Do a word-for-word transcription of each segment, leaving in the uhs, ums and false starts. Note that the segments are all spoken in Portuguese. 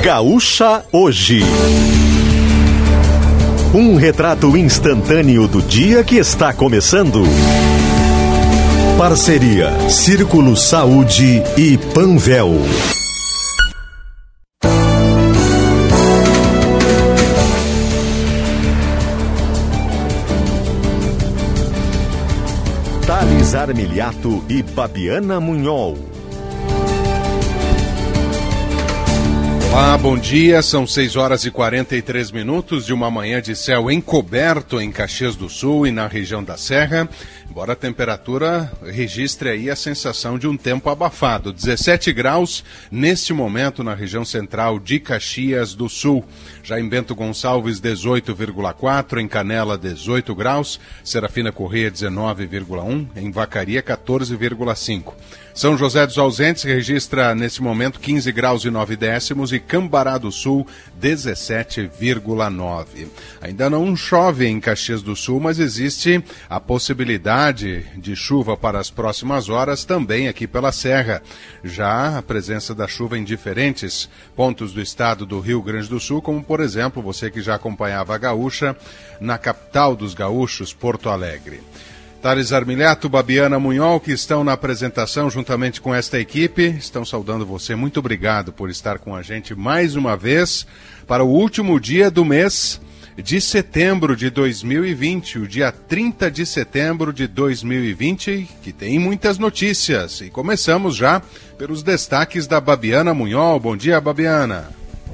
Gaúcha Hoje. Um retrato instantâneo do dia que está começando. Parceria Círculo Saúde e Panvel. Thales Armiliato e Babiana Munhol. Olá, bom dia, são seis horas e quarenta e três minutos de uma manhã de céu encoberto em Caxias do Sul e na região da Serra, embora a temperatura registre aí a sensação de um tempo abafado, dezessete graus neste momento na região central de Caxias do Sul. Já em Bento Gonçalves, dezoito vírgula quatro, em Canela, dezoito graus, Serafina Corrêa, dezenove vírgula um, em Vacaria, quatorze vírgula cinco. São José dos Ausentes registra nesse momento quinze graus e nove décimos e Cambará do Sul dezessete vírgula nove. Ainda não chove em Caxias do Sul, mas existe a possibilidade de chuva para as próximas horas também aqui pela Serra. Já a presença da chuva em diferentes pontos do estado do Rio Grande do Sul, como por exemplo, você que já acompanhava a Gaúcha, na capital dos gaúchos, Porto Alegre. Thales Armiliato, Babiana Munhol, que estão na apresentação juntamente com esta equipe, estão saudando você. Muito obrigado por estar com a gente mais uma vez para o último dia do mês de setembro de dois mil e vinte, o dia trinta de setembro de dois mil e vinte, que tem muitas notícias. E começamos já pelos destaques da Babiana Munhol. Bom dia, Babiana.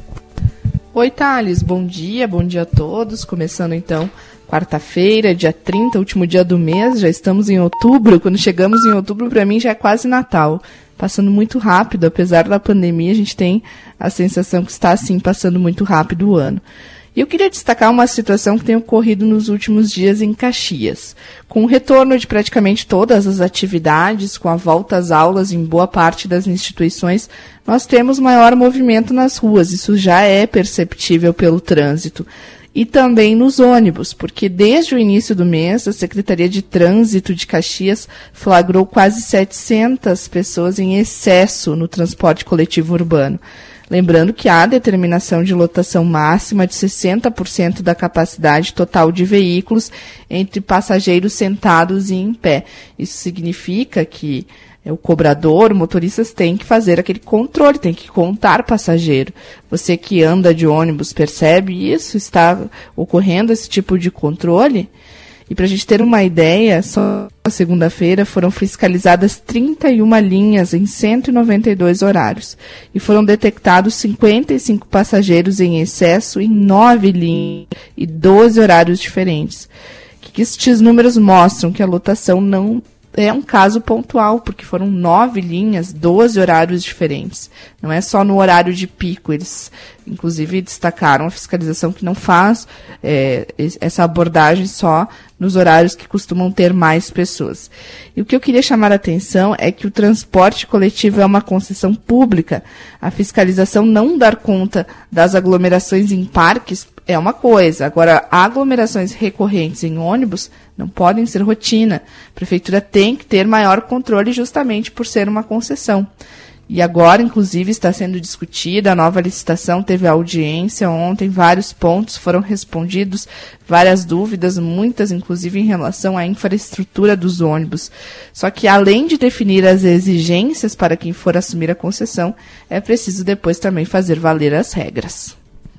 Oi, Thales, bom dia, bom dia a todos. Começando então quarta-feira, dia trinta, último dia do mês, já estamos em outubro. Quando chegamos em outubro, para mim já é quase Natal. Passando muito rápido, apesar da pandemia, a gente tem a sensação que está assim, passando muito rápido o ano. E eu queria destacar uma situação que tem ocorrido nos últimos dias em Caxias. Com o retorno de praticamente todas as atividades, com a volta às aulas em boa parte das instituições, nós temos maior movimento nas ruas. Isso já é perceptível pelo trânsito. E também nos ônibus, porque desde o início do mês, a Secretaria de Trânsito de Caxias flagrou quase setecentas pessoas em excesso no transporte coletivo urbano. Lembrando que há determinação de lotação máxima de sessenta por cento da capacidade total de veículos entre passageiros sentados e em pé. Isso significa que o cobrador, motoristas têm que fazer aquele controle, tem que contar passageiro. Você que anda de ônibus percebe isso? Está ocorrendo esse tipo de controle? E para a gente ter uma ideia, só na segunda-feira foram fiscalizadas trinta e uma linhas em cento e noventa e dois horários. E foram detectados cinquenta e cinco passageiros em excesso em nove linhas e doze horários diferentes. Que, que estes números mostram que a lotação não é um caso pontual, porque foram nove linhas, doze horários diferentes. Não é só no horário de pico. Eles, inclusive, destacaram a fiscalização que não faz é, essa abordagem só nos horários que costumam ter mais pessoas. E o que eu queria chamar a atenção é que o transporte coletivo é uma concessão pública. A fiscalização não dar conta das aglomerações em parques é uma coisa. Agora, aglomerações recorrentes em ônibus não podem ser rotina. A prefeitura tem que ter maior controle justamente por ser uma concessão. E agora, inclusive, está sendo discutida a nova licitação, teve audiência ontem, vários pontos foram respondidos, várias dúvidas, muitas, inclusive, em relação à infraestrutura dos ônibus. Só que, além de definir as exigências para quem for assumir a concessão, é preciso depois também fazer valer as regras.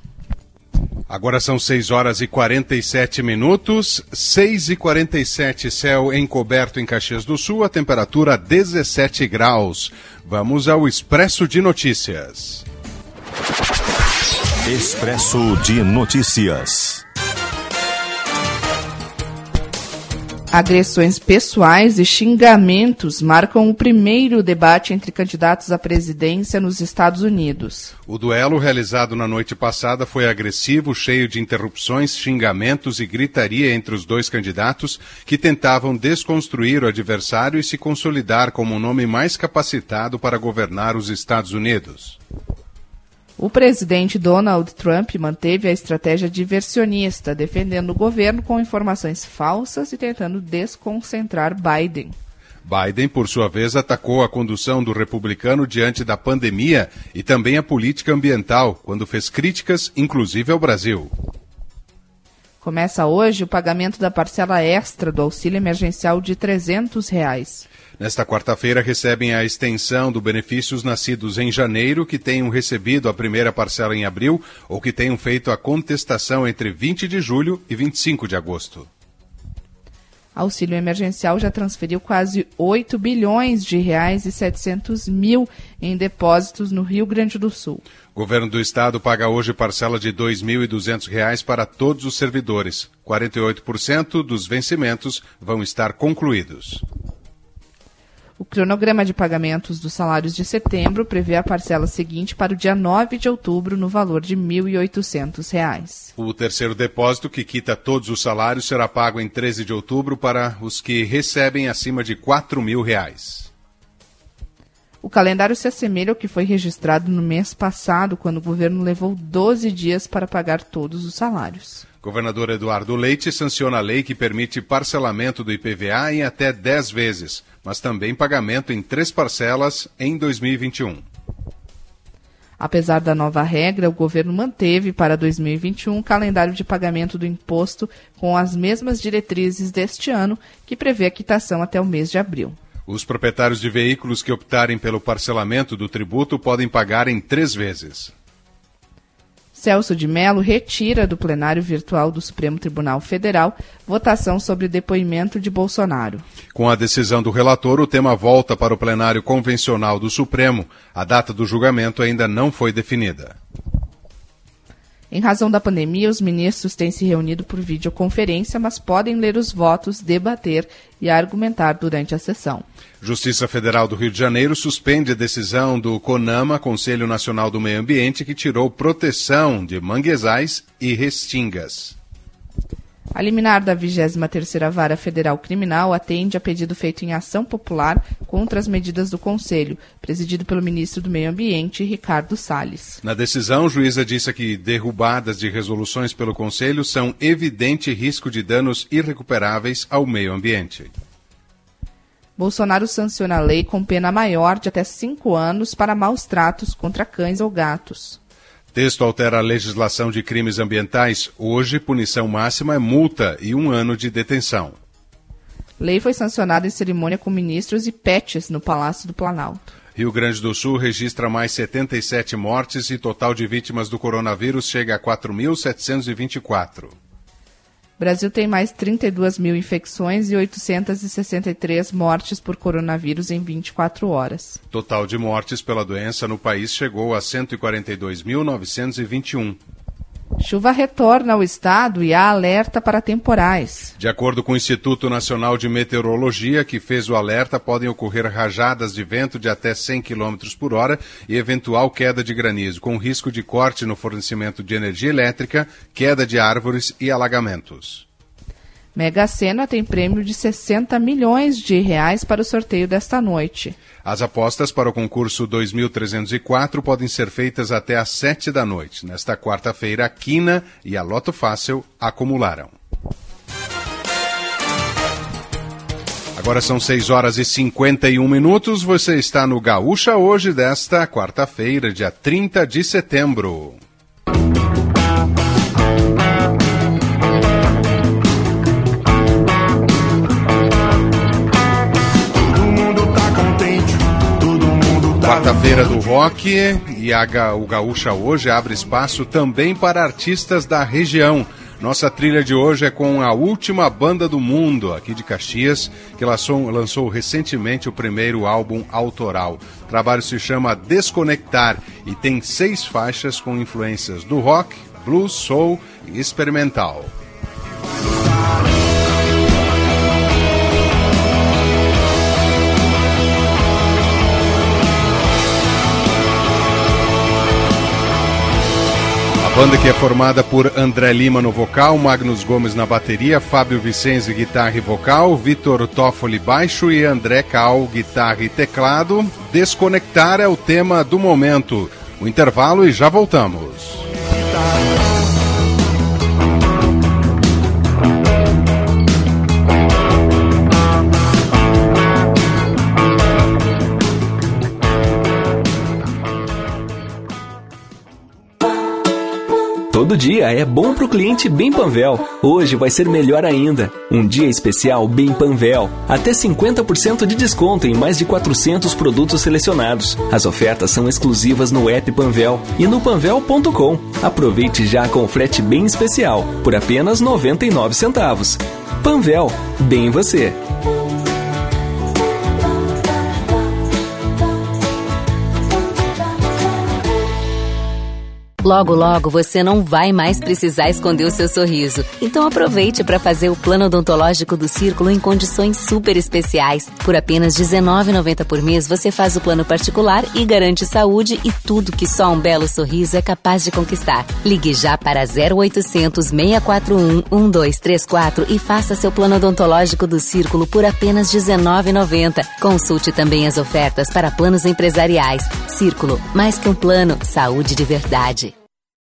Agora são seis horas e quarenta e sete minutos, seis e quarenta e sete, céu encoberto em Caxias do Sul, a temperatura dezessete graus. Vamos ao Expresso de Notícias. Expresso de Notícias. Agressões pessoais e xingamentos marcam o primeiro debate entre candidatos à presidência nos Estados Unidos. O duelo realizado na noite passada foi agressivo, cheio de interrupções, xingamentos e gritaria entre os dois candidatos que tentavam desconstruir o adversário e se consolidar como o nome mais capacitado para governar os Estados Unidos. O presidente Donald Trump manteve a estratégia diversionista, defendendo o governo com informações falsas e tentando desconcentrar Biden. Biden, por sua vez, atacou a condução do republicano diante da pandemia e também a política ambiental, quando fez críticas, inclusive ao Brasil. Começa hoje o pagamento da parcela extra do auxílio emergencial de trezentos reais. Nesta quarta-feira recebem a extensão do benefícios nascidos em janeiro que tenham recebido a primeira parcela em abril ou que tenham feito a contestação entre vinte de julho e vinte e cinco de agosto. Auxílio emergencial já transferiu quase oito bilhões de reais e setecentos mil em depósitos no Rio Grande do Sul. O governo do estado paga hoje parcela de dois mil e duzentos reais para todos os servidores. quarenta e oito por cento dos vencimentos vão estar concluídos. O cronograma de pagamentos dos salários de setembro prevê a parcela seguinte para o dia nove de outubro, no valor de mil e oitocentos reais. O terceiro depósito, que quita todos os salários, será pago em treze de outubro para os que recebem acima de quatro mil reais. O calendário se assemelha ao que foi registrado no mês passado, quando o governo levou doze dias para pagar todos os salários. Governador Eduardo Leite sanciona a lei que permite parcelamento do I P V A em até dez vezes, mas também pagamento em três parcelas em dois mil e vinte e um. Apesar da nova regra, o governo manteve para dois mil e vinte e um o calendário de pagamento do imposto com as mesmas diretrizes deste ano, que prevê a quitação até o mês de abril. Os proprietários de veículos que optarem pelo parcelamento do tributo podem pagar em três vezes. Celso de Mello retira do plenário virtual do Supremo Tribunal Federal votação sobre depoimento de Bolsonaro. Com a decisão do relator, o tema volta para o plenário convencional do Supremo. A data do julgamento ainda não foi definida. Em razão da pandemia, os ministros têm se reunido por videoconferência, mas podem ler os votos, debater e argumentar durante a sessão. Justiça Federal do Rio de Janeiro suspende a decisão do CONAMA, Conselho Nacional do Meio Ambiente, que tirou proteção de manguezais e restingas. A liminar da vigésima terceira Vara Federal Criminal atende a pedido feito em ação popular contra as medidas do Conselho, presidido pelo ministro do Meio Ambiente, Ricardo Salles. Na decisão, a juíza disse que derrubadas de resoluções pelo Conselho são evidente risco de danos irrecuperáveis ao meio ambiente. Bolsonaro sanciona a lei com pena maior de até cinco anos para maus tratos contra cães ou gatos. Texto altera a legislação de crimes ambientais. Hoje, punição máxima é multa e um ano de detenção. Lei foi sancionada em cerimônia com ministros e pets no Palácio do Planalto. Rio Grande do Sul registra mais setenta e sete mortes e total de vítimas do coronavírus chega a quatro mil setecentos e vinte e quatro. O Brasil tem mais trinta e duas mil infecções e oitocentas e sessenta e três mortes por coronavírus em vinte e quatro horas. Total de mortes pela doença no país chegou a cento e quarenta e dois mil novecentos e vinte e um. Chuva retorna ao estado e há alerta para temporais. De acordo com o Instituto Nacional de Meteorologia, que fez o alerta, podem ocorrer rajadas de vento de até cem quilômetros por hora e eventual queda de granizo, com risco de corte no fornecimento de energia elétrica, queda de árvores e alagamentos. Mega Sena tem prêmio de sessenta milhões de reais para o sorteio desta noite. As apostas para o concurso dois mil trezentos e quatro podem ser feitas até às sete da noite. Nesta quarta-feira, a Quina e a Loto Fácil acumularam. Agora são seis horas e cinquenta e um minutos. Você está no Gaúcha hoje, desta quarta-feira, dia trinta de setembro. Quarta-feira do Rock e a, o Gaúcha hoje abre espaço também para artistas da região. Nossa trilha de hoje é com a última banda do mundo, aqui de Caxias, que lançou, lançou recentemente o primeiro álbum autoral. O trabalho se chama Desconectar e tem seis faixas com influências do rock, blues, soul e experimental. A banda que é formada por André Lima no vocal, Magnus Gomes na bateria, Fábio Vicenzi guitarra e vocal, Vitor Toffoli baixo e André Cal guitarra e teclado. Desconectar é o tema do momento. O intervalo e já voltamos. Todo dia é bom pro cliente Bem Panvel. Hoje vai ser melhor ainda. Um dia especial Bem Panvel. Até cinquenta por cento de desconto em mais de quatrocentos produtos selecionados. As ofertas são exclusivas no app Panvel e no panvel ponto com. Aproveite já com frete bem especial, por apenas noventa e nove centavos. Panvel, bem você. Logo, logo, você não vai mais precisar esconder o seu sorriso. Então aproveite para fazer o plano odontológico do Círculo em condições super especiais. Por apenas dezenove reais e noventa centavos por mês, você faz o plano particular e garante saúde e tudo que só um belo sorriso é capaz de conquistar. Ligue já para zero oitocentos, seis quatro um, um dois três quatro e faça seu plano odontológico do Círculo por apenas dezenove reais e noventa centavos. Consulte também as ofertas para planos empresariais. Círculo, mais que um plano, saúde de verdade.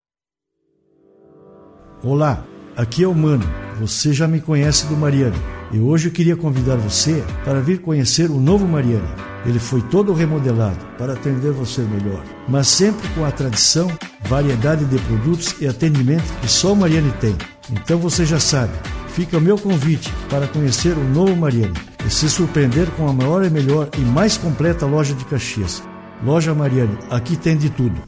Olá, aqui é o Mano. Você já me conhece do Mariani. E hoje eu queria convidar você para vir conhecer o novo Mariani. Ele foi todo remodelado para atender você melhor, mas sempre com a tradição, variedade de produtos e atendimento que só o Mariani tem. Então você já sabe, fica o meu convite para conhecer o novo Mariani e se surpreender com a maior e melhor e mais completa loja de Caxias. Loja Mariani, aqui tem de tudo.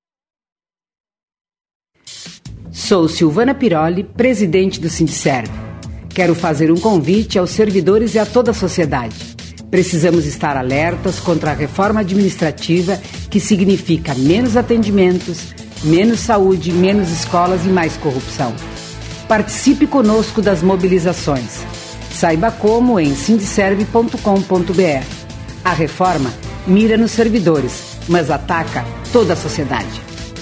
Sou Silvana Piroli, presidente do Sindicerv. Quero fazer um convite aos servidores e a toda a sociedade. Precisamos estar alertas contra a reforma administrativa, que significa menos atendimentos, menos saúde, menos escolas e mais corrupção. Participe conosco das mobilizações. Saiba como em sindicerv ponto com ponto b r. A reforma mira nos servidores, mas ataca toda a sociedade.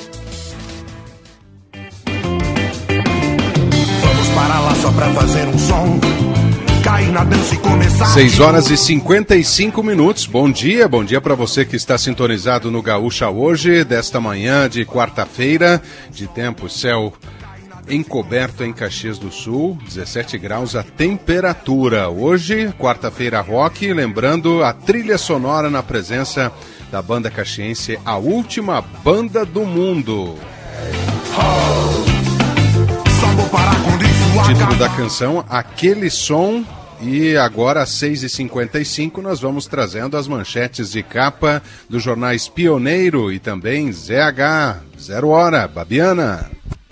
Para lá só pra fazer um som, cair na dança e começar. seis horas e cinquenta e cinco minutos. Bom dia, bom dia para você que está sintonizado no Gaúcha hoje, desta manhã de quarta-feira, de tempo, céu encoberto em Caxias do Sul, dezessete graus a temperatura. Hoje, quarta-feira rock, lembrando a trilha sonora na presença da banda caxiense, a última banda do mundo. Oh. Título da canção, Aquele Som. E agora às seis e cinquenta e cinco nós vamos trazendo as manchetes de capa dos jornais Pioneiro e também Z H, Zero Hora. Babiana.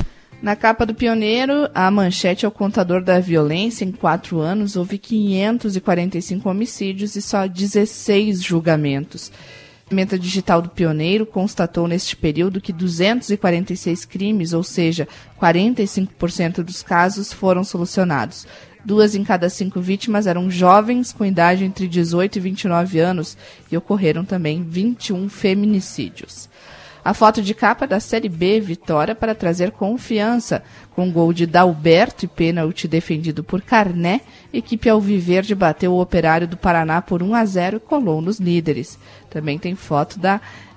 Na capa do Pioneiro, a manchete é o contador da violência. Em quatro anos houve quinhentos e quarenta e cinco homicídios e só dezesseis julgamentos. A ferramenta digital do Pioneiro constatou neste período que duzentos e quarenta e seis crimes, ou seja, quarenta e cinco por cento dos casos, foram solucionados. Duas em cada cinco vítimas eram jovens com idade entre dezoito e vinte e nove anos e ocorreram também vinte e um feminicídios. A foto de capa da Série B, vitória para trazer confiança. Com gol de Dalberto e pênalti defendido por Carné, a equipe alviverde bateu o Operário do Paraná por um a zero e colou nos líderes. Também tem foto da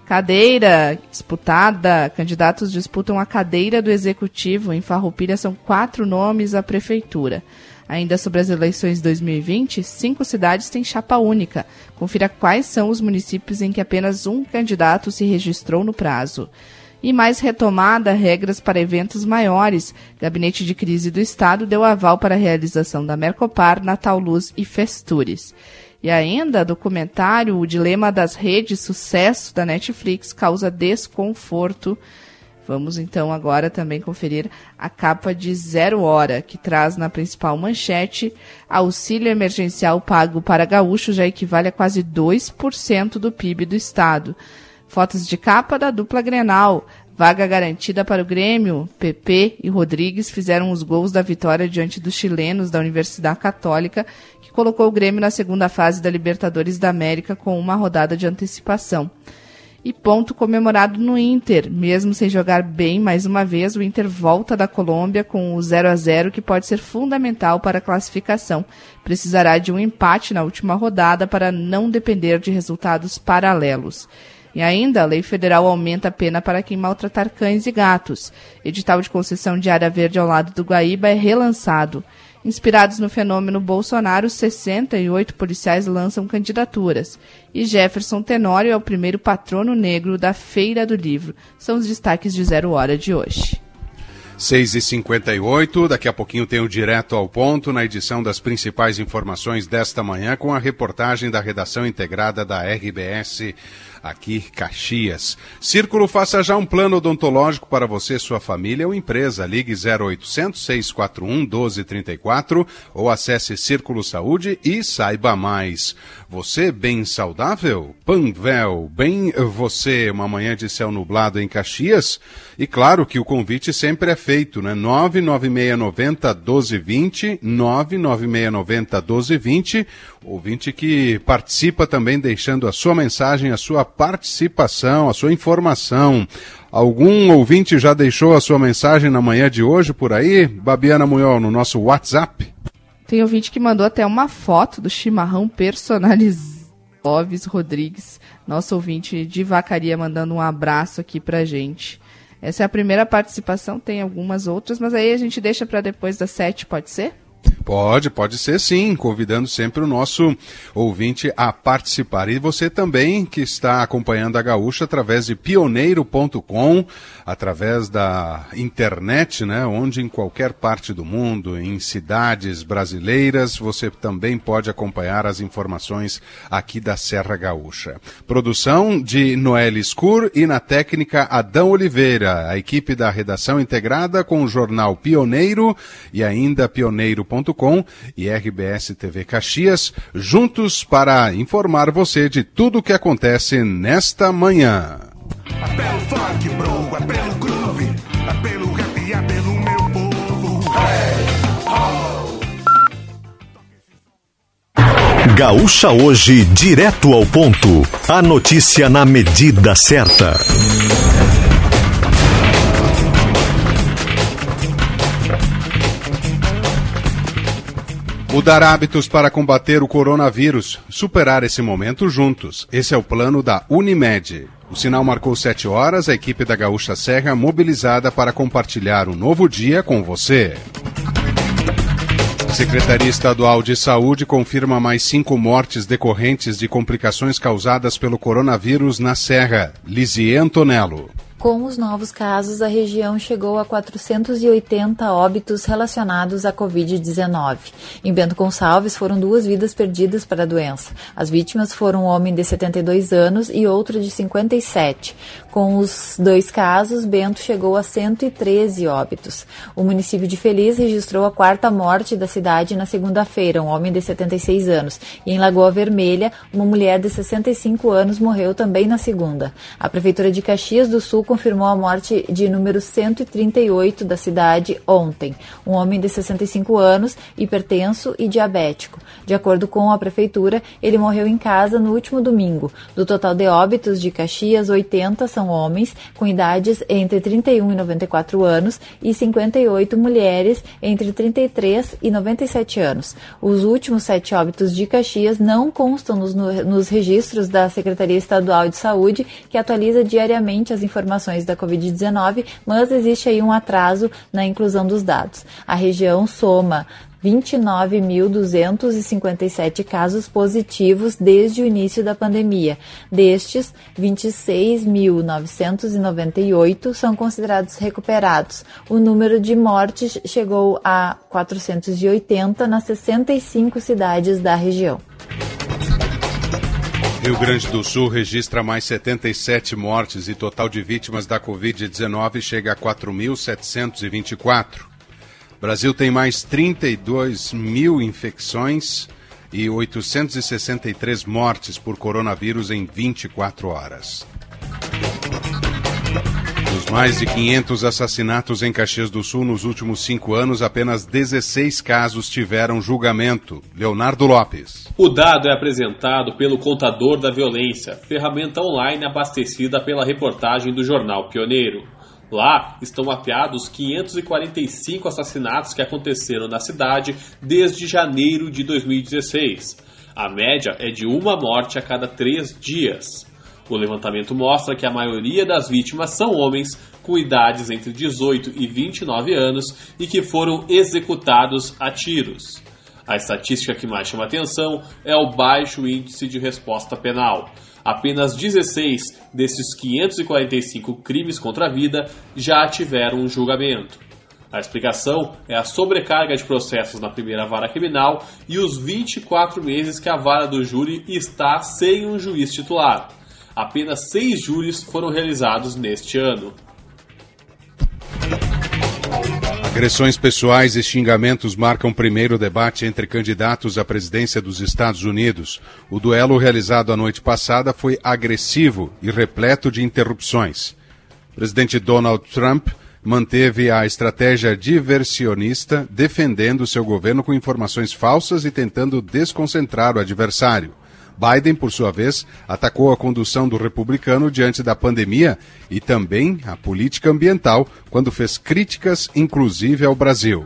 cadeira disputada. Candidatos disputam a cadeira do Executivo. Em Farroupilha são quatro nomes à Prefeitura. Ainda sobre as eleições de dois mil e vinte, cinco cidades têm chapa única. Confira quais são os municípios em que apenas um candidato se registrou no prazo. E mais retomada, regras para eventos maiores. Gabinete de Crise do Estado deu aval para a realização da Mercopar, Natal Luz e Festures. E ainda, documentário O Dilema das Redes, sucesso da Netflix, causa desconforto. Vamos então agora também conferir a capa de Zero Hora, que traz na principal manchete: auxílio emergencial pago para gaúcho já equivale a quase dois por cento do P I B do estado. Fotos de capa da dupla Grenal. Vaga garantida para o Grêmio. P P e Rodrigues fizeram os gols da vitória diante dos chilenos da Universidade Católica, que colocou o Grêmio na segunda fase da Libertadores da América com uma rodada de antecipação. E ponto comemorado no Inter. Mesmo sem jogar bem mais uma vez, o Inter volta da Colômbia com o zero a zero, que pode ser fundamental para a classificação. Precisará de um empate na última rodada para não depender de resultados paralelos. E ainda, a lei federal aumenta a pena para quem maltratar cães e gatos. Edital de concessão de área verde ao lado do Guaíba é relançado. Inspirados no fenômeno Bolsonaro, sessenta e oito policiais lançam candidaturas. E Jefferson Tenório é o primeiro patrono negro da Feira do Livro. São os destaques de Zero Hora de hoje. seis e cinquenta e oito, daqui a pouquinho tem o Direto ao Ponto na edição das principais informações desta manhã com a reportagem da redação integrada da R B S aqui Caxias. Círculo, faça já um plano odontológico para você, sua família ou empresa. Ligue zero oitocentos, seis quatro um, um dois três quatro ou acesse Círculo Saúde e saiba mais. Você bem saudável? Panvel, bem você, uma manhã de céu nublado em Caxias. E claro que o convite sempre é feito, né? nove nove seis nove zero, um dois dois zero, nove nove seis nove zero, um dois dois zero. Ouvinte que participa também deixando a sua mensagem, a sua participação, a sua informação. Algum ouvinte já deixou a sua mensagem na manhã de hoje por aí? Babiana Munhol, no nosso WhatsApp? Tem ouvinte que mandou até uma foto do chimarrão personalizado. Clóvis Rodrigues, nosso ouvinte de Vacaria, mandando um abraço aqui pra gente. Essa é a primeira participação, tem algumas outras, mas aí a gente deixa para depois das sete, pode ser? Pode, pode ser sim, convidando sempre o nosso ouvinte a participar. E você também que está acompanhando a Gaúcha através de pioneiro ponto com, através da internet, né, onde em qualquer parte do mundo, em cidades brasileiras, você também pode acompanhar as informações aqui da Serra Gaúcha. Produção de Noelle Escur e na técnica Adão Oliveira, a equipe da redação integrada com o jornal Pioneiro e ainda pioneiro ponto com e R B S T V Caxias, juntos para informar você de tudo o que acontece nesta manhã. É pelo funk, bro, é pelo groove, é pelo rap e é pelo meu povo. Hey, oh. Gaúcha Hoje, direto ao ponto. A notícia na medida certa. Mudar hábitos para combater o coronavírus, superar esse momento juntos. Esse é o plano da Unimed. O sinal marcou sete horas, a equipe da Gaúcha Serra mobilizada para compartilhar um novo dia com você. Secretaria Estadual de Saúde confirma mais cinco mortes decorrentes de complicações causadas pelo coronavírus na Serra. Lisier Antonello. Com os novos casos, a região chegou a quatrocentos e oitenta óbitos relacionados à covid dezenove. Em Bento Gonçalves, foram duas vidas perdidas para a doença. As vítimas foram um homem de setenta e dois anos e outro de cinquenta e sete. Com os dois casos, Bento chegou a cento e treze óbitos. O município de Feliz registrou a quarta morte da cidade na segunda-feira, um homem de setenta e seis anos. E em Lagoa Vermelha, uma mulher de sessenta e cinco anos morreu também na segunda. A Prefeitura de Caxias do Sul confirmou a morte de número cento e trinta e oito da cidade ontem. Um homem de sessenta e cinco anos, hipertenso e diabético. De acordo com a Prefeitura, ele morreu em casa no último domingo. Do total de óbitos de Caxias, oitenta são homens com idades entre trinta e um e noventa e quatro anos e cinquenta e oito mulheres entre trinta e três e noventa e sete anos. Os últimos sete óbitos de Caxias não constam nos, nos registros da Secretaria Estadual de Saúde, que atualiza diariamente as informações da covid dezenove, mas existe aí um atraso na inclusão dos dados. A região soma vinte e nove mil duzentos e cinquenta e sete casos positivos desde o início da pandemia. Destes, vinte e seis mil novecentos e noventa e oito são considerados recuperados. O número de mortes chegou a quatrocentos e oitenta nas sessenta e cinco cidades da região. Rio Grande do Sul registra mais setenta e sete mortes e total de vítimas da covid dezenove chega a quatro mil setecentos e vinte e quatro. Brasil tem mais trinta e dois mil infecções e oitocentos e sessenta e três mortes por coronavírus em vinte e quatro horas. Dos mais de quinhentos assassinatos em Caxias do Sul nos últimos cinco anos, apenas dezesseis casos tiveram julgamento. Leonardo Lopes. O dado é apresentado pelo Contador da Violência, ferramenta online abastecida pela reportagem do jornal Pioneiro. Lá estão mapeados quinhentos e quarenta e cinco assassinatos que aconteceram na cidade desde janeiro de dois mil e dezesseis. A média é de uma morte a cada três dias. O levantamento mostra que a maioria das vítimas são homens com idades entre dezoito e vinte e nove anos e que foram executados a tiros. A estatística que mais chama atenção é o baixo índice de resposta penal. Apenas dezesseis desses quinhentos e quarenta e cinco crimes contra a vida já tiveram um julgamento. A explicação é a sobrecarga de processos na primeira vara criminal e os vinte e quatro meses que a vara do júri está sem um juiz titular. Apenas seis júris foram realizados neste ano. Agressões pessoais e xingamentos marcam o primeiro debate entre candidatos à presidência dos Estados Unidos. O duelo realizado a noite passada foi agressivo e repleto de interrupções. O presidente Donald Trump manteve a estratégia diversionista, defendendo seu governo com informações falsas e tentando desconcentrar o adversário. Biden, por sua vez, atacou a condução do republicano diante da pandemia e também a política ambiental, quando fez críticas, inclusive ao Brasil.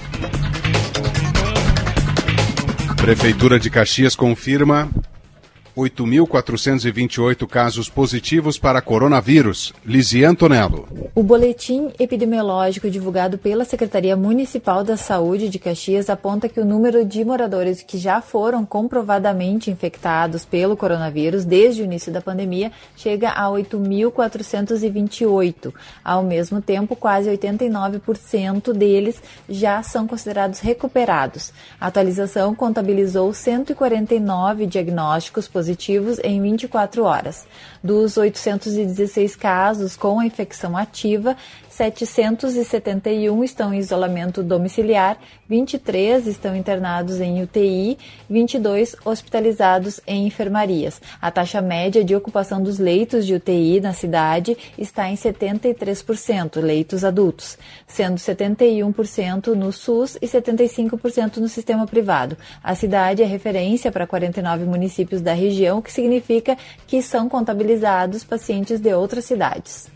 Prefeitura de Caxias confirma oito mil quatrocentos e vinte e oito casos positivos para coronavírus. Lisian Tonello. O boletim epidemiológico divulgado pela Secretaria Municipal da Saúde de Caxias aponta que o número de moradores que já foram comprovadamente infectados pelo coronavírus desde o início da pandemia chega a oito mil quatrocentos e vinte e oito. Ao mesmo tempo, quase oitenta e nove por cento deles já são considerados recuperados. A atualização contabilizou cento e quarenta e nove diagnósticos positivos positivos em vinte e quatro horas. Dos oitocentos e dezesseis casos com a infecção ativa, setecentos e setenta e um estão em isolamento domiciliar, vinte e três estão internados em U T I, vinte e dois hospitalizados em enfermarias. A taxa média de ocupação dos leitos de U T I na cidade está em setenta e três por cento, leitos adultos, sendo setenta e um por cento no SUS e setenta e cinco por cento no sistema privado. A cidade é referência para quarenta e nove municípios da região, o que significa que são contabilizados pacientes de outras cidades.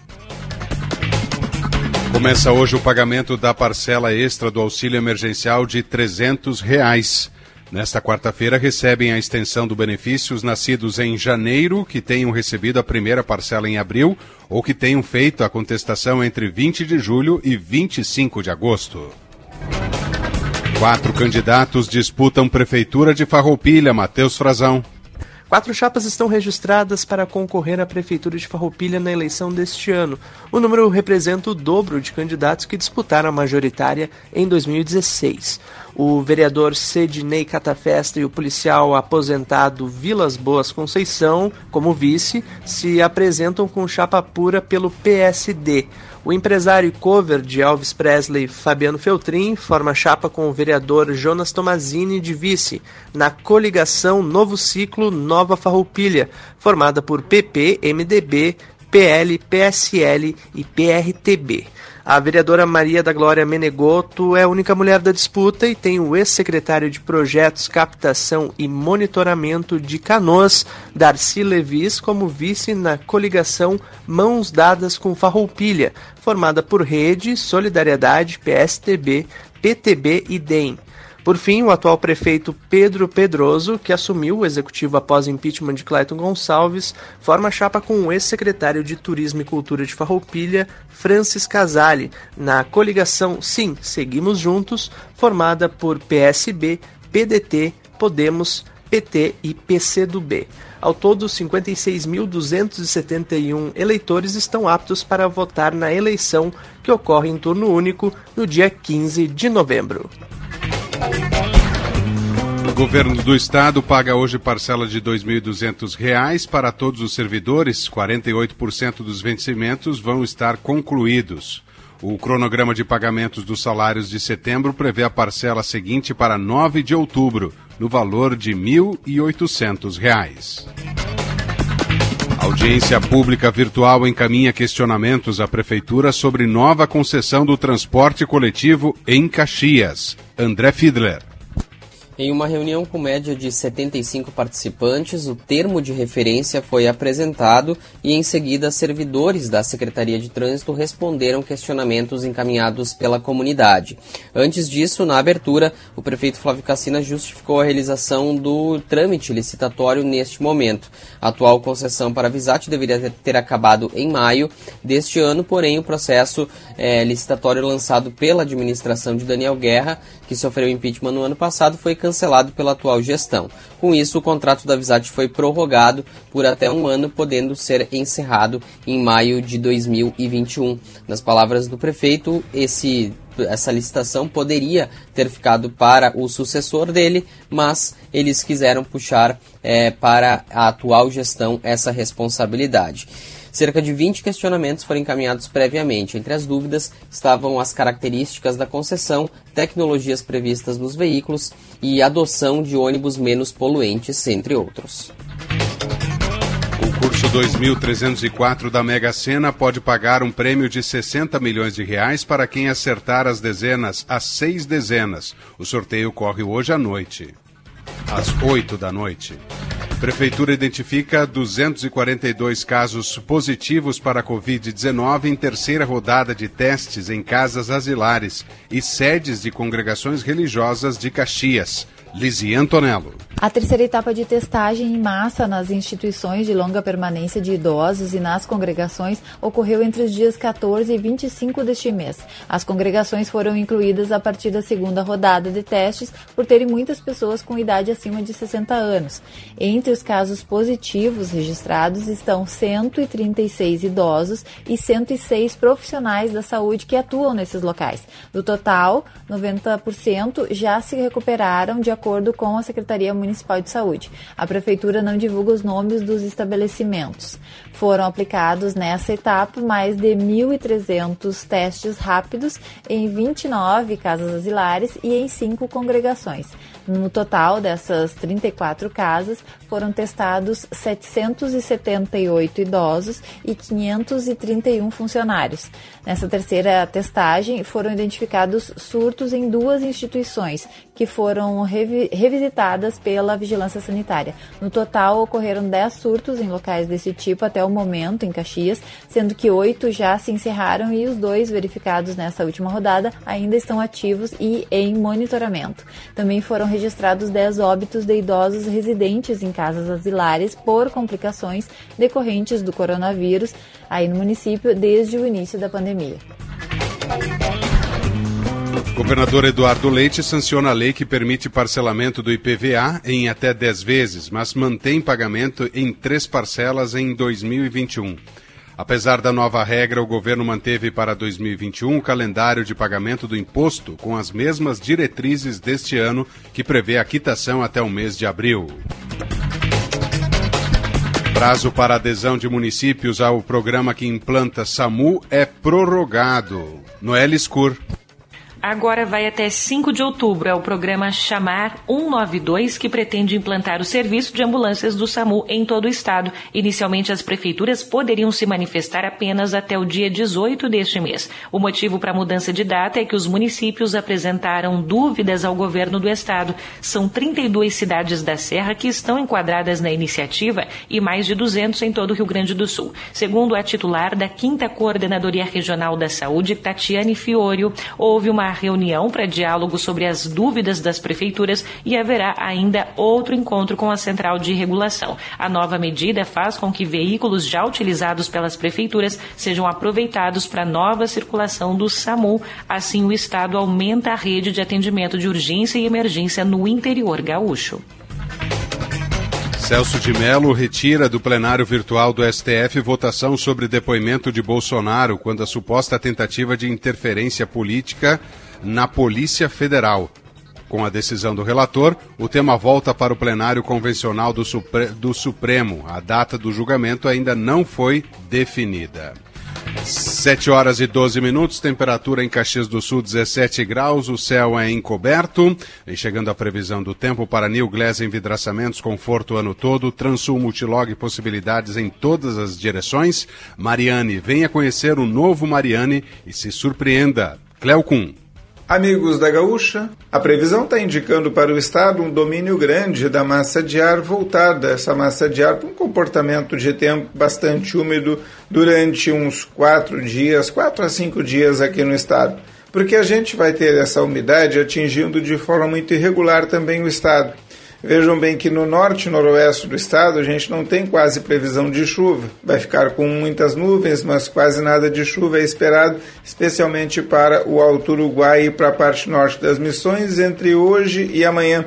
Começa hoje o pagamento da parcela extra do auxílio emergencial de trezentos reais. Nesta quarta-feira recebem a extensão do benefício os nascidos em janeiro, que tenham recebido a primeira parcela em abril, ou que tenham feito a contestação entre vinte de julho e vinte e cinco de agosto. Quatro candidatos disputam Prefeitura de Farroupilha. Matheus Frazão. Quatro chapas estão registradas para concorrer à Prefeitura de Farroupilha na eleição deste ano. O número representa o dobro de candidatos que disputaram a majoritária em dois mil e dezesseis. O vereador Cedinei Catafesta e o policial aposentado Vilas Boas Conceição, como vice, se apresentam com chapa pura pelo P S D. O empresário e cover de Elvis Presley, Fabiano Feltrin, forma chapa com o vereador Jonas Tomazini de vice, na coligação Novo Ciclo Nova Farroupilha, formada por P P, M D B, P L, P S L e P R T B. A vereadora Maria da Glória Menegoto é a única mulher da disputa e tem o ex-secretário de Projetos, Captação e Monitoramento de Canoas, Darcy Levis, como vice na coligação Mãos Dadas com Farroupilha, formada por Rede, Solidariedade, P S T B, P T B e D E M. Por fim, o atual prefeito Pedro Pedroso, que assumiu o executivo após impeachment de Clayton Gonçalves, forma chapa com o ex-secretário de Turismo e Cultura de Farroupilha, Francis Casale, na coligação Sim, Seguimos Juntos, formada por P S B, P D T, Podemos, P T e P C do B. Ao todo, cinquenta e seis mil duzentos e setenta e um eleitores estão aptos para votar na eleição que ocorre em turno único no dia quinze de novembro. O governo do estado paga hoje parcela de dois mil e duzentos reais para todos os servidores. quarenta e oito por cento dos vencimentos vão estar concluídos. O cronograma de pagamentos dos salários de setembro prevê a parcela seguinte para nove de outubro, no valor de mil e oitocentos reais. A audiência pública virtual encaminha questionamentos à Prefeitura sobre nova concessão do transporte coletivo em Caxias. André Fiedler. Em uma reunião com média de setenta e cinco participantes, o termo de referência foi apresentado e, em seguida, servidores da Secretaria de Trânsito responderam questionamentos encaminhados pela comunidade. Antes disso, na abertura, o prefeito Flávio Cassina justificou a realização do trâmite licitatório neste momento. A atual concessão para a Visat deveria ter acabado em maio deste ano, porém o processo é, licitatório lançado pela administração de Daniel Guerra, que sofreu impeachment no ano passado, foi cancelado cancelado pela atual gestão. Com isso, o contrato da Visat foi prorrogado por até um ano, podendo ser encerrado em maio de dois mil e vinte e um. Nas palavras do prefeito, esse, essa licitação poderia ter ficado para o sucessor dele, mas eles quiseram puxar é, para a atual gestão essa responsabilidade. Cerca de vinte questionamentos foram encaminhados previamente. Entre as dúvidas estavam as características da concessão, tecnologias previstas nos veículos e adoção de ônibus menos poluentes, entre outros. O concurso dois mil trezentos e quatro da Mega Sena pode pagar um prêmio de sessenta milhões de reais para quem acertar as dezenas, as seis dezenas. O sorteio ocorre hoje à noite, às oito da noite. Prefeitura identifica duzentos e quarenta e dois casos positivos para a covid dezenove em terceira rodada de testes em casas asilares e sedes de congregações religiosas de Caxias. Lizzie Antonello. A terceira etapa de testagem em massa nas instituições de longa permanência de idosos e nas congregações ocorreu entre os dias quatorze e vinte e cinco deste mês. As congregações foram incluídas a partir da segunda rodada de testes por terem muitas pessoas com idade acima de sessenta anos. Entre os casos positivos registrados estão cento e trinta e seis idosos e cento e seis profissionais da saúde que atuam nesses locais. Do total, noventa por cento já se recuperaram de acordo com a Secretaria Municipal de Saúde. A Prefeitura não divulga os nomes dos estabelecimentos. Foram aplicados nessa etapa mais de mil e trezentos testes rápidos em vinte e nove casas asilares e em cinco congregações. No total dessas trinta e quatro casas, foram testados setecentos e setenta e oito idosos e quinhentos e trinta e um funcionários. Nessa terceira testagem, foram identificados surtos em duas instituições, que foram revi- revisitadas pela Vigilância Sanitária. No total, ocorreram dez surtos em locais desse tipo até o momento, em Caxias, sendo que oito já se encerraram e os dois verificados nessa última rodada ainda estão ativos e em monitoramento. Também foram registrados dez óbitos de idosos residentes em casas asilares por complicações decorrentes do coronavírus aí no município desde o início da pandemia. Governador Eduardo Leite sanciona a lei que permite parcelamento do I P V A em até dez vezes, mas mantém pagamento em três parcelas em dois mil e vinte e um. Apesar da nova regra, o governo manteve para dois mil e vinte e um o calendário de pagamento do imposto com as mesmas diretrizes deste ano, que prevê a quitação até o mês de abril. Prazo para adesão de municípios ao programa que implanta SAMU é prorrogado. Noelle Scur. Agora vai até cinco de outubro, é o programa Chamar cento e noventa e dois, que pretende implantar o serviço de ambulâncias do SAMU em todo o estado. Inicialmente, as prefeituras poderiam se manifestar apenas até o dia dezoito deste mês. O motivo para a mudança de data é que os municípios apresentaram dúvidas ao governo do estado. São trinta e duas cidades da Serra que estão enquadradas na iniciativa e mais de duzentos em todo o Rio Grande do Sul. Segundo a titular da quinta Coordenadoria Regional da Saúde, Tatiane Fiorio, houve uma reunião para diálogo sobre as dúvidas das prefeituras e haverá ainda outro encontro com a Central de Regulação. A nova medida faz com que veículos já utilizados pelas prefeituras sejam aproveitados para nova circulação do SAMU. Assim, o Estado aumenta a rede de atendimento de urgência e emergência no interior gaúcho. Celso de Mello retira do plenário virtual do S T F votação sobre depoimento de Bolsonaro quando a suposta tentativa de interferência política na Polícia Federal. Com a decisão do relator, o tema volta para o plenário convencional do, Supre- do Supremo. A data do julgamento ainda não foi definida. sete horas e doze minutos, temperatura em Caxias do Sul dezessete graus, o céu é encoberto. E chegando a previsão do tempo para New Glass Envidraçamentos, conforto o ano todo, Transul Multilog, possibilidades em todas as direções. Mariane, venha conhecer o novo Mariane e se surpreenda. Cleo Kuhn. Amigos da Gaúcha, a previsão está indicando para o estado um domínio grande da massa de ar voltada, essa massa de ar para um comportamento de tempo bastante úmido durante uns quatro dias, quatro a cinco dias aqui no estado. Porque a gente vai ter essa umidade atingindo de forma muito irregular também o estado. Vejam bem que no norte e noroeste do estado a gente não tem quase previsão de chuva. Vai ficar com muitas nuvens, mas quase nada de chuva é esperado, especialmente para o Alto Uruguai e para a parte norte das Missões, entre hoje e amanhã.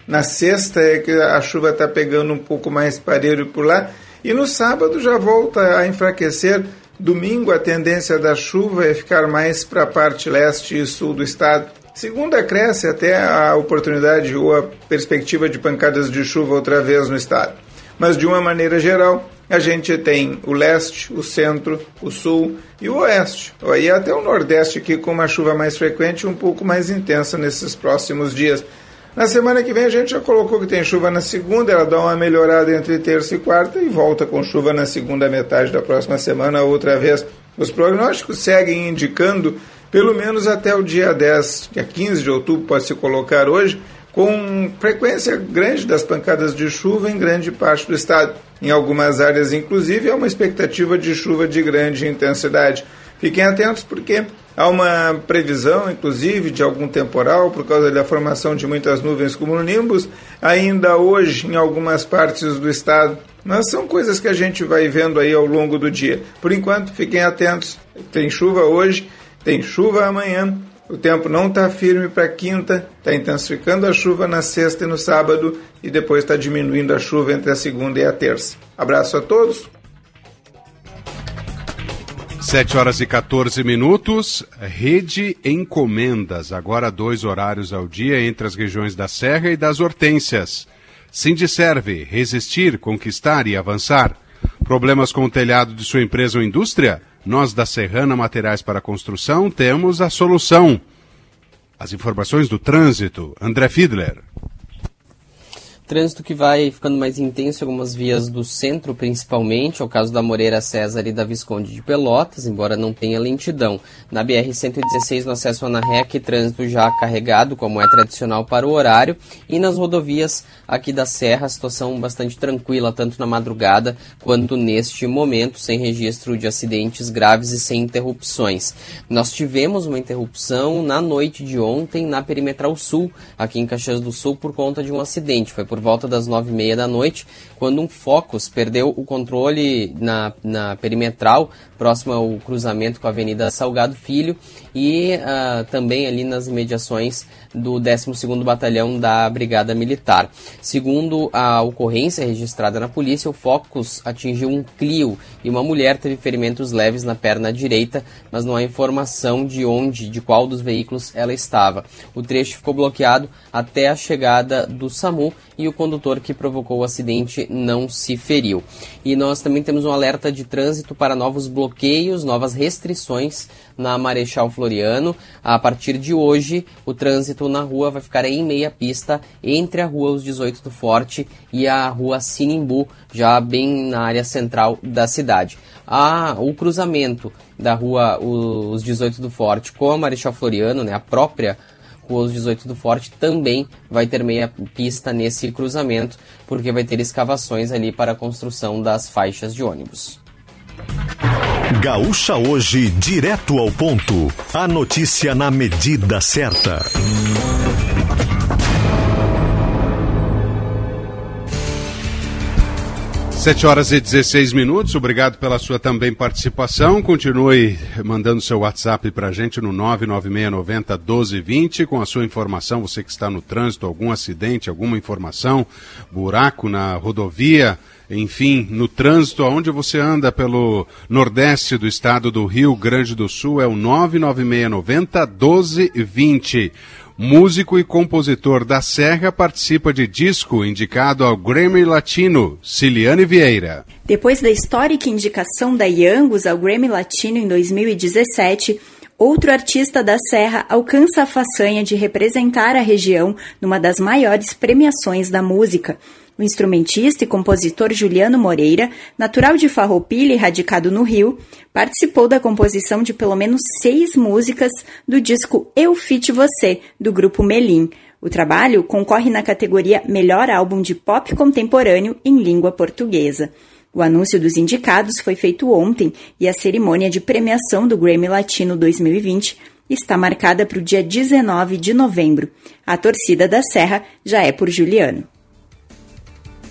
Na sexta é que a chuva está pegando um pouco mais parelho por lá. E no sábado já volta a enfraquecer. Domingo a tendência da chuva é ficar mais para a parte leste e sul do estado. Segunda cresce até a oportunidade ou a perspectiva de pancadas de chuva outra vez no estado. Mas de uma maneira geral, a gente tem o leste, o centro, o sul e o oeste. E até o nordeste aqui com uma chuva mais frequente e um pouco mais intensa nesses próximos dias. Na semana que vem a gente já colocou que tem chuva na segunda, ela dá uma melhorada entre terça e quarta e volta com chuva na segunda metade da próxima semana outra vez. Os prognósticos seguem indicando, pelo menos até o dia dez, dia quinze de outubro, pode se colocar hoje, com frequência grande das pancadas de chuva em grande parte do estado. Em algumas áreas, inclusive, há uma expectativa de chuva de grande intensidade. Fiquem atentos porque há uma previsão, inclusive, de algum temporal por causa da formação de muitas nuvens cumulonimbus, ainda hoje em algumas partes do estado. Mas são coisas que a gente vai vendo aí ao longo do dia. Por enquanto, fiquem atentos. Tem chuva hoje, tem chuva amanhã. O tempo não está firme para quinta, está intensificando a chuva na sexta e no sábado e depois está diminuindo a chuva entre a segunda e a terça. Abraço a todos. sete horas e quatorze minutos, Rede Encomendas, agora dois horários ao dia entre as regiões da Serra e das Hortênsias. Sindiserve, resistir, conquistar e avançar. Problemas com o telhado de sua empresa ou indústria? Nós da Serrana Materiais para Construção temos a solução. As informações do trânsito, André Fiedler. Trânsito que vai ficando mais intenso em algumas vias do centro, principalmente, é o caso da Moreira César e da Visconde de Pelotas, embora não tenha lentidão. Na B R cento e dezesseis, no acesso a Anarrec, trânsito já carregado, como é tradicional para o horário, e nas rodovias aqui da Serra, a situação bastante tranquila, tanto na madrugada quanto neste momento, sem registro de acidentes graves e sem interrupções. Nós tivemos uma interrupção na noite de ontem na Perimetral Sul, aqui em Caxias do Sul, por conta de um acidente. Foi por volta das nove e meia da noite, quando um Focus perdeu o controle na, na perimetral, próximo ao cruzamento com a Avenida Salgado Filho e uh, também ali nas imediações do décimo segundo Batalhão da Brigada Militar. Segundo a ocorrência registrada na polícia, o Focus atingiu um Clio e uma mulher teve ferimentos leves na perna direita, mas não há informação de onde, de qual dos veículos ela estava. O trecho ficou bloqueado até a chegada do SAMU e o condutor que provocou o acidente não se feriu. E nós também temos um alerta de trânsito para novos bloqueios, novas restrições na Marechal Floriano. A partir de hoje, o trânsito na rua vai ficar em meia pista entre a Rua Os dezoito do Forte e a Rua Sinimbu, já bem na área central da cidade. Ah, o cruzamento da Rua Os dezoito do Forte com a Marechal Floriano, né, a própria Rua Os dezoito do Forte, também vai ter meia pista nesse cruzamento, porque vai ter escavações ali para a construção das faixas de ônibus. Gaúcha Hoje, direto ao ponto. A notícia na medida certa. sete horas e dezesseis minutos, obrigado pela sua também participação. Continue mandando seu WhatsApp para a gente no nove nove seis nove zero um dois dois zero com a sua informação, você que está no trânsito, algum acidente, alguma informação, buraco na rodovia, enfim, no trânsito, aonde você anda pelo nordeste do estado do Rio Grande do Sul, é o nove nove seis nove zero um dois dois zero. Músico e compositor da Serra participa de disco indicado ao Grammy Latino, Ciliane Vieira. Depois da histórica indicação da Iangos ao Grammy Latino em dois mil e dezessete, outro artista da Serra alcança a façanha de representar a região numa das maiores premiações da música. O instrumentista e compositor Juliano Moreira, natural de Farroupilha e radicado no Rio, participou da composição de pelo menos seis músicas do disco Eu Fit Você, do grupo Melim. O trabalho concorre na categoria Melhor Álbum de Pop Contemporâneo em Língua Portuguesa. O anúncio dos indicados foi feito ontem e a cerimônia de premiação do Grammy Latino dois mil e vinte está marcada para o dia dezenove de novembro. A torcida da Serra já é por Juliano.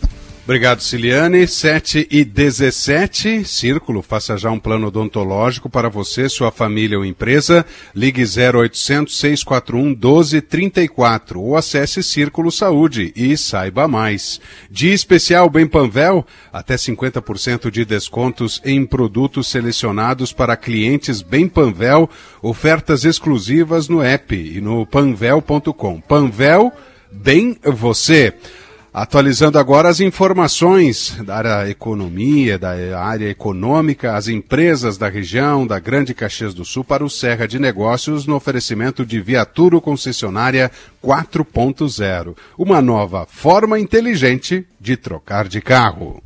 Obrigado, Ciliane. sete e dezessete, Círculo, faça já um plano odontológico para você, sua família ou empresa. Ligue zero oitocentos, seis quatro um, um dois três quatro ou acesse Círculo Saúde e saiba mais. Dia especial Bem Panvel, até cinquenta por cento de descontos em produtos selecionados para clientes Bem Panvel, ofertas exclusivas no app e no panvel ponto com. Panvel, bem você. Atualizando agora as informações da área economia, da área econômica, as empresas da região da Grande Caxias do Sul para o Serra de Negócios no oferecimento de Viaturo Concessionária quatro ponto zero. Uma nova forma inteligente de trocar de carro.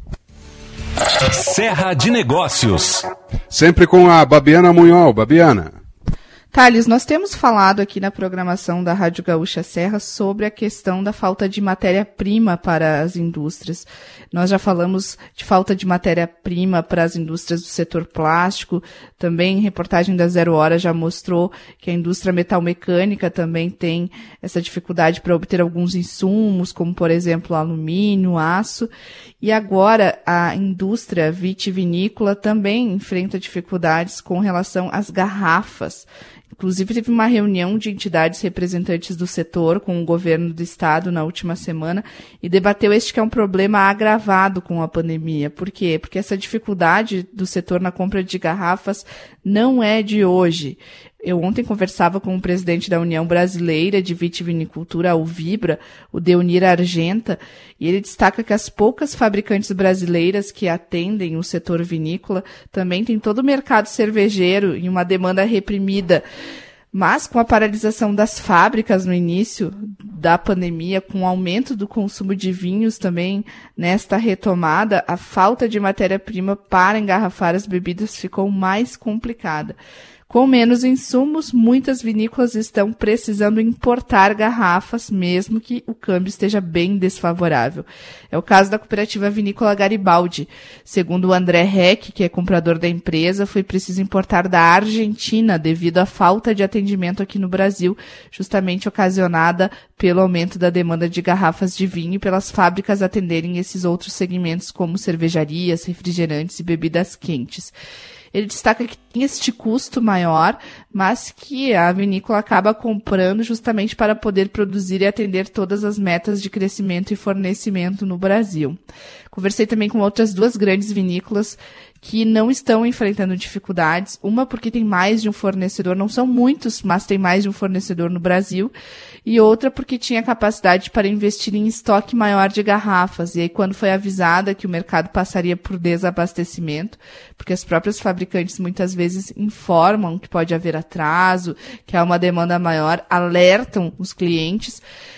Serra de Negócios. Sempre com a Babiana Munhol. Babiana. Thales, nós temos falado aqui na programação da Rádio Gaúcha Serra sobre a questão da falta de matéria-prima para as indústrias. Nós já falamos de falta de matéria-prima para as indústrias do setor plástico. Também, reportagem da Zero Hora já mostrou que a indústria metalmecânica também tem essa dificuldade para obter alguns insumos, como, por exemplo, alumínio, aço. E agora a indústria vitivinícola também enfrenta dificuldades com relação às garrafas. Inclusive, teve uma reunião de entidades representantes do setor com o governo do estado na última semana e debateu este que é um problema agravado com a pandemia. Por quê? Porque essa dificuldade do setor na compra de garrafas não é de hoje. Eu ontem conversava com o presidente da União Brasileira de Vitivinicultura, a Uvibra, o Deunir Argenta, e ele destaca que as poucas fabricantes brasileiras que atendem o setor vinícola também têm todo o mercado cervejeiro e uma demanda reprimida. Mas com a paralisação das fábricas no início da pandemia, com o aumento do consumo de vinhos também nesta retomada, a falta de matéria-prima para engarrafar as bebidas ficou mais complicada. Com menos insumos, muitas vinícolas estão precisando importar garrafas, mesmo que o câmbio esteja bem desfavorável. É o caso da cooperativa vinícola Garibaldi. Segundo o André Heck, que é comprador da empresa, foi preciso importar da Argentina devido à falta de atendimento aqui no Brasil, justamente ocasionada pelo aumento da demanda de garrafas de vinho e pelas fábricas atenderem esses outros segmentos como cervejarias, refrigerantes e bebidas quentes. Ele destaca que tem este custo maior, mas que a vinícola acaba comprando justamente para poder produzir e atender todas as metas de crescimento e fornecimento no Brasil. Conversei também com outras duas grandes vinícolas que não estão enfrentando dificuldades. Uma porque tem mais de um fornecedor, não são muitos, mas tem mais de um fornecedor no Brasil. E outra porque tinha capacidade para investir em estoque maior de garrafas. E aí, quando foi avisada que o mercado passaria por desabastecimento, porque as próprias fabricantes muitas vezes informam que pode haver atraso, que há uma demanda maior, alertam os clientes,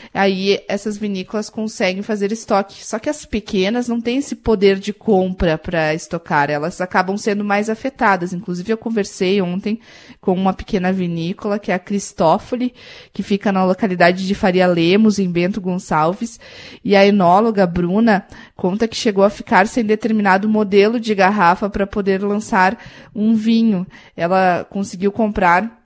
aí essas vinícolas conseguem fazer estoque. Só que as pequenas não têm esse poder de compra para estocar, elas acabam sendo mais afetadas. Inclusive, eu conversei ontem com uma pequena vinícola, que é a Cristófoli, que fica na localidade de Faria Lemos, em Bento Gonçalves, e a enóloga Bruna conta que chegou a ficar sem determinado modelo de garrafa para poder lançar um vinho. Ela conseguiu comprar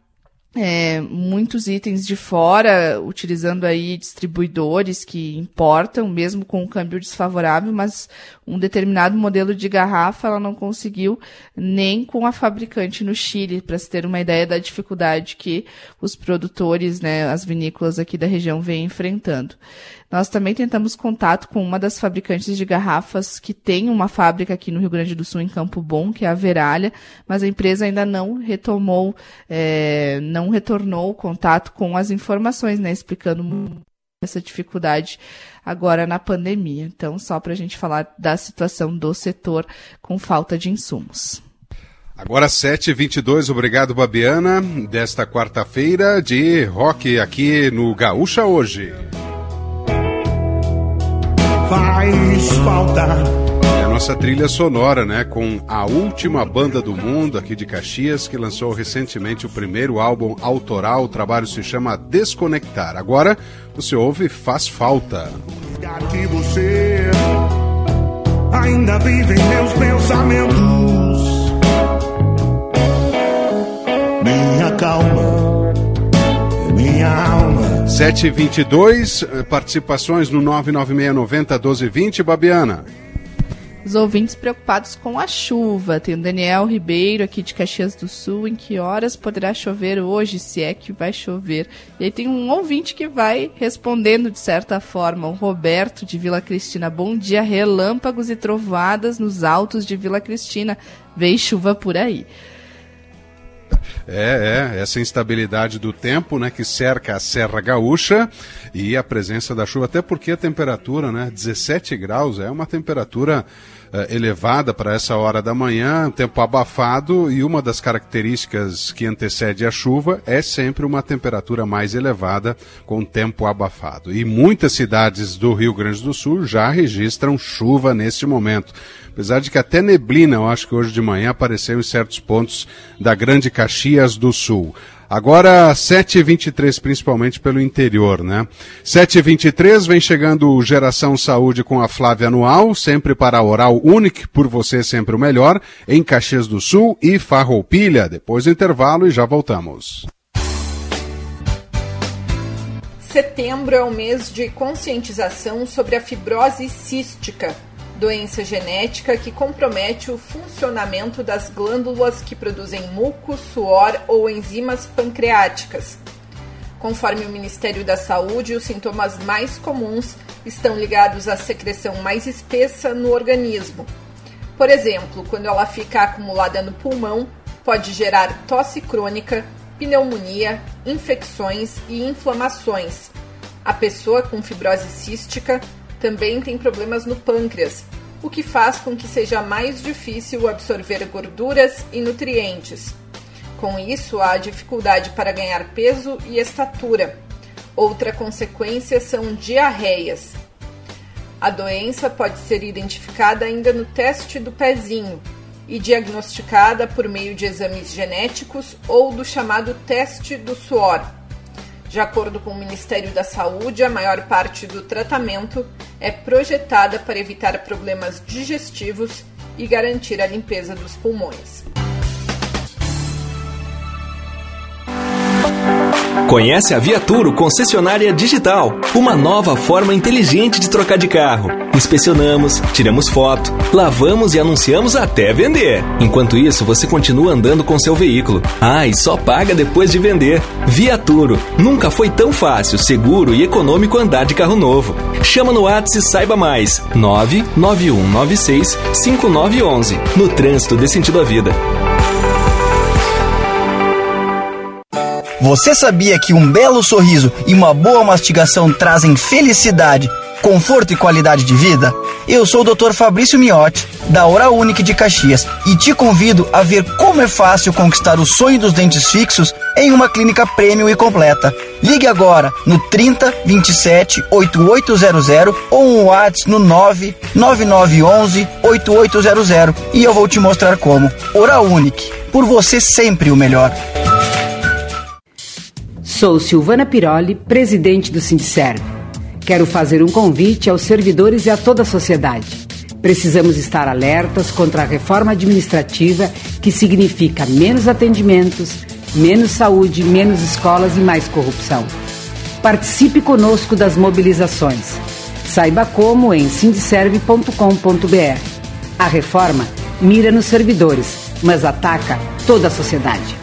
É, muitos itens de fora, utilizando aí distribuidores que importam, mesmo com o câmbio desfavorável, mas um determinado modelo de garrafa ela não conseguiu nem com a fabricante no Chile, para se ter uma ideia da dificuldade que os produtores, né, as vinícolas aqui da região vêm enfrentando. Nós também tentamos contato com uma das fabricantes de garrafas que tem uma fábrica aqui no Rio Grande do Sul, em Campo Bom, que é a Veralha, mas a empresa ainda não retomou, é, não retornou o contato com as informações, né, explicando essa dificuldade agora na pandemia. Então, só para a gente falar da situação do setor com falta de insumos. Agora sete e vinte e dois, obrigado, Babiana, desta quarta-feira de rock aqui no Gaúcha Hoje. Faz falta. É a nossa trilha sonora, né? Com a última banda do mundo aqui de Caxias, que lançou recentemente o primeiro álbum autoral. O trabalho se chama Desconectar. Agora você ouve Faz Falta. Que você ainda vive em meus pensamentos. Minha calma, minha alma. sete e vinte e dois, participações no nove nove seis nove zero um dois dois zero, Babiana. os ouvintes preocupados com a chuva. Tem o Daniel Ribeiro aqui de Caxias do Sul. Em que horas poderá chover hoje, se é que vai chover? E aí tem um ouvinte que vai respondendo de certa forma, o Roberto de Vila Cristina. Bom dia, relâmpagos e trovoadas nos altos de Vila Cristina. Vem chuva por aí. É, é, essa instabilidade do tempo, né, que cerca a Serra Gaúcha e a presença da chuva, até porque a temperatura, né, dezessete graus, é uma temperatura uh, elevada para essa hora da manhã, tempo abafado, e uma das características que antecede a chuva é sempre uma temperatura mais elevada com tempo abafado. E muitas cidades do Rio Grande do Sul já registram chuva neste momento. Apesar de que até neblina, eu acho que hoje de manhã apareceu em certos pontos da Grande Caxias do Sul. Agora, sete e vinte e três, principalmente pelo interior, né? sete e vinte e três, vem chegando o Geração Saúde com a Flávia Anual, sempre para Oral Unique, por você sempre o melhor, em Caxias do Sul e Farroupilha. Depois do intervalo e já voltamos. Setembro é o mês de conscientização sobre a fibrose cística, doença genética que compromete o funcionamento das glândulas que produzem muco, suor ou enzimas pancreáticas. Conforme o Ministério da Saúde, os sintomas mais comuns estão ligados à secreção mais espessa no organismo. Por exemplo, quando ela fica acumulada no pulmão, pode gerar tosse crônica, pneumonia, infecções e inflamações. A pessoa com fibrose cística também tem problemas no pâncreas, o que faz com que seja mais difícil absorver gorduras e nutrientes. Com isso, há dificuldade para ganhar peso e estatura. Outra consequência são diarreias. A doença pode ser identificada ainda no teste do pezinho e diagnosticada por meio de exames genéticos ou do chamado teste do suor. De acordo com o Ministério da Saúde, a maior parte do tratamento é projetada para evitar problemas digestivos e garantir a limpeza dos pulmões. Conhece a Viaturo Concessionária Digital, uma nova forma inteligente de trocar de carro. Inspecionamos, tiramos foto, lavamos e anunciamos até vender. Enquanto isso, você continua andando com seu veículo. Ah, e só paga depois de vender. Viaturo, nunca foi tão fácil, seguro e econômico andar de carro novo. Chama no WhatsApp e saiba mais. nove nove um nove seis cinco nove um um. No trânsito dê sentido à vida. Você sabia que um belo sorriso e uma boa mastigação trazem felicidade, conforto e qualidade de vida? Eu sou o doutor Fabrício Miotti, da Oral Unique de Caxias, e te convido a ver como é fácil conquistar o sonho dos dentes fixos em uma clínica premium e completa. Ligue agora no trinta, vinte e sete, oitenta e oito zero zero ou um WhatsApp no nove nove nove um um, oito oito zero zero e eu vou te mostrar como. Oral Unique, por você sempre o melhor. Sou Silvana Piroli, presidente do Sindicerv. Quero fazer um convite aos servidores e a toda a sociedade. Precisamos estar alertas contra a reforma administrativa, que significa menos atendimentos, menos saúde, menos escolas e mais corrupção. Participe conosco das mobilizações. Saiba como em sindicerv ponto com ponto b r. A reforma mira nos servidores, mas ataca toda a sociedade.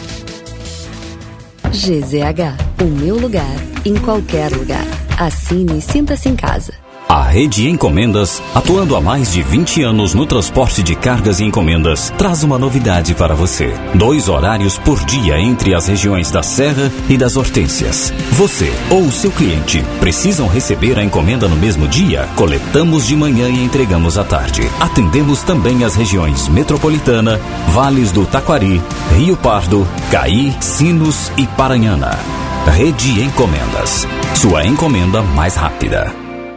G Z H, o meu lugar, em qualquer lugar. Assine e sinta-se em casa. A Rede Encomendas, atuando há mais de vinte anos no transporte de cargas e encomendas, traz uma novidade para você. Dois horários por dia entre as regiões da Serra e das Hortênsias. Você ou o seu cliente precisam receber a encomenda no mesmo dia? Coletamos de manhã e entregamos à tarde. Atendemos também as regiões Metropolitana, Vales do Taquari, Rio Pardo, Caí, Sinos e Paranhana. Rede Encomendas, sua encomenda mais rápida.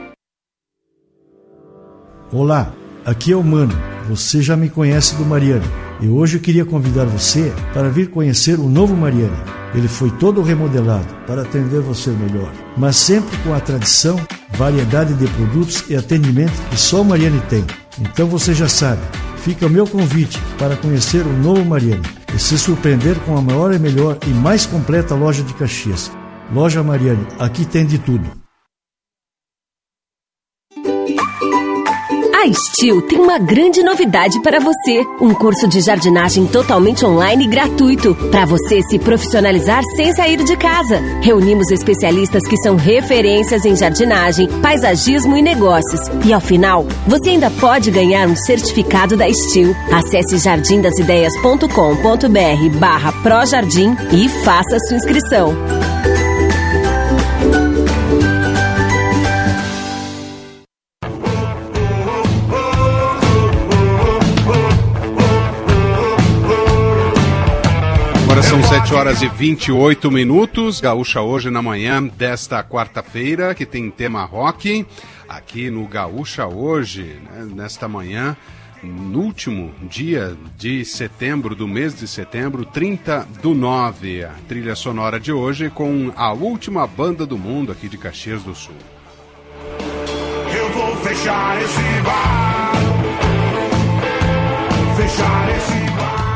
Olá, aqui é o Mano, você já me conhece do Mariani. E hoje eu queria convidar você para vir conhecer o novo Mariani. Ele foi todo remodelado para atender você melhor, mas sempre com a tradição, variedade de produtos e atendimento que só o Mariani tem. Então você já sabe, fica o meu convite para conhecer o novo Mariani e se surpreender com a maior e melhor e mais completa loja de Caxias. Loja Mariani, aqui tem de tudo. A Steel tem uma grande novidade para você. Um curso de jardinagem totalmente online e gratuito, para você se profissionalizar sem sair de casa. Reunimos especialistas que são referências em jardinagem, paisagismo e negócios. E ao final, você ainda pode ganhar um certificado da Steel. Acesse jardim das ideias ponto com ponto br barra projardim e faça sua inscrição. Agora são sete horas e vinte e oito minutos. Gaúcha hoje na manhã desta quarta-feira, que tem tema rock. Aqui no Gaúcha hoje, né, nesta manhã, no último dia de setembro, do mês de setembro, trinta do nove. A trilha sonora de hoje com a última banda do mundo aqui de Caxias do Sul. Eu vou fechar esse bar. Fechar esse bar.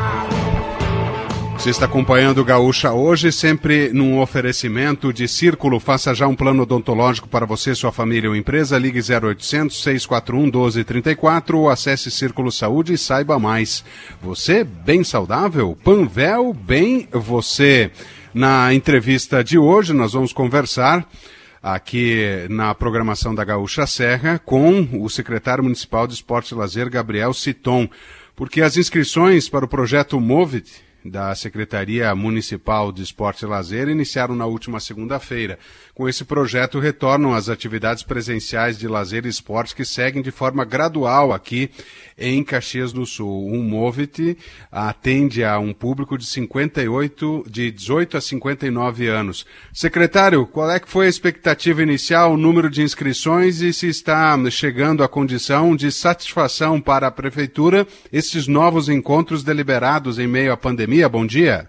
Você está acompanhando o Gaúcha hoje, sempre num oferecimento de Círculo. Faça já um plano odontológico para você, sua família ou empresa. Ligue zero oitocentos, seis quatro um, um dois três quatro ou acesse Círculo Saúde e saiba mais. Você, bem saudável? Panvel, bem você. Na entrevista de hoje, nós vamos conversar aqui na programação da Gaúcha Serra com o secretário municipal de Esporte e Lazer, Gabriel Citon, porque as inscrições para o projeto Movit da Secretaria Municipal de Esporte e Lazer iniciaram na última segunda-feira. Com esse projeto retornam as atividades presenciais de lazer e esporte que seguem de forma gradual aqui em Caxias do Sul. O Movit atende a um público de cinquenta e oito, de dezoito a cinquenta e nove anos. Secretário, qual é que foi a expectativa inicial, o número de inscrições e se está chegando à condição de satisfação para a Prefeitura esses novos encontros deliberados em meio à pandemia? Bom dia.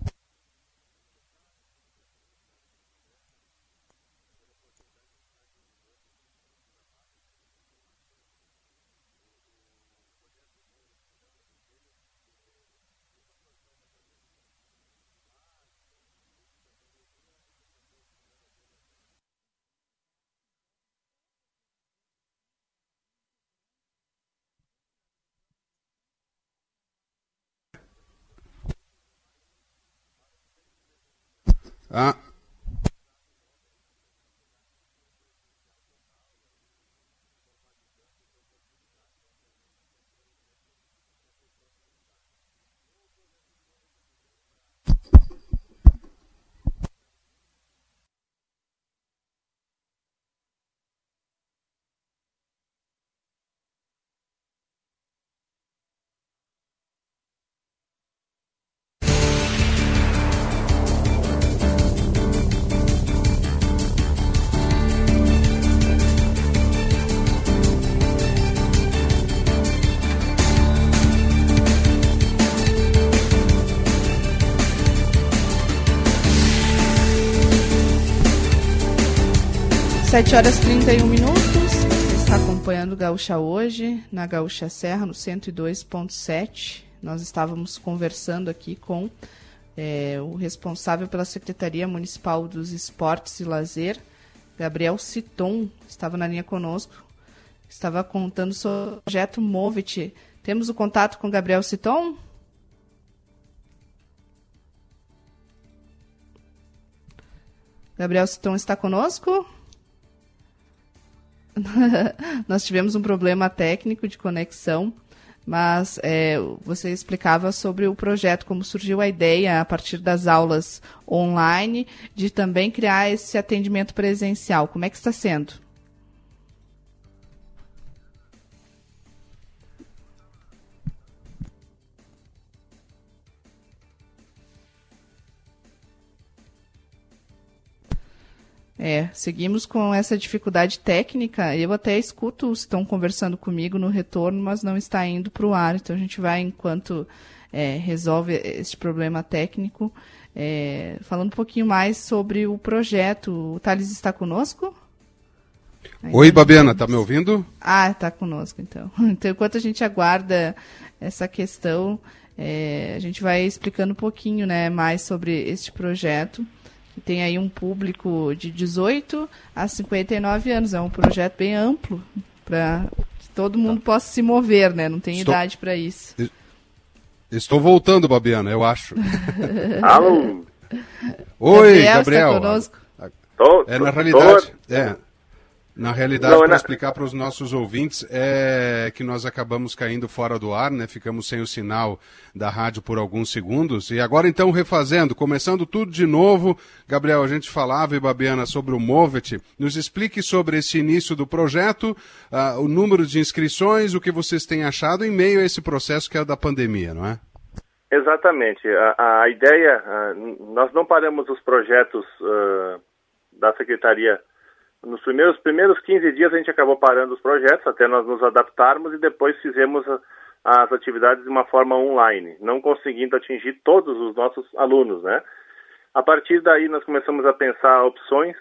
Ah. sete horas e trinta e um minutos, você está acompanhando o Gaúcha hoje, na Gaúcha Serra, no cento e dois ponto sete. Nós estávamos conversando aqui com é, o responsável pela Secretaria Municipal dos Esportes e Lazer, Gabriel Citon, estava na linha conosco, estava contando sobre o projeto Movit. Temos o contato com o Gabriel Citon? Gabriel Citon está conosco? Nós tivemos um problema técnico de conexão, mas é, você explicava sobre o projeto, como surgiu a ideia a partir das aulas online de também criar esse atendimento presencial. Como é que está sendo? É, seguimos com essa dificuldade técnica. Eu até escuto, estão conversando comigo no retorno, mas não está indo para o ar. Então a gente vai, enquanto é, resolve esse problema técnico, é, falando um pouquinho mais sobre o projeto. O Thales está conosco? Ainda Oi, Babiana, está me ouvindo? Ah, está conosco, então. Então, enquanto a gente aguarda essa questão, é, a gente vai explicando um pouquinho, né, mais sobre este projeto. Tem aí um público de dezoito a cinquenta e nove anos. É um projeto bem amplo para todo mundo possa se mover, né? Não tem Estou... idade para isso. Estou voltando, Babiana, eu acho. Alô? Oi, Gabriel. Gabriel. Está conosco? Tô, é, na tô, realidade, tô... é... Na realidade, Não, para na... explicar para os nossos ouvintes, é que nós acabamos caindo fora do ar, né? Ficamos sem o sinal da rádio por alguns segundos. E agora, então, refazendo, começando tudo de novo. Gabriel, a gente falava, e Babiana, sobre o Movet. Nos explique sobre esse início do projeto, uh, o número de inscrições, o que vocês têm achado em meio a esse processo que é da pandemia, não é? Exatamente. A, a ideia, uh, nós não paramos os projetos uh, da Secretaria. Nos primeiros, primeiros quinze dias a gente acabou parando os projetos, até nós nos adaptarmos, e depois fizemos a, as atividades de uma forma online, não conseguindo atingir todos os nossos alunos, né? A partir daí nós começamos a pensar opções,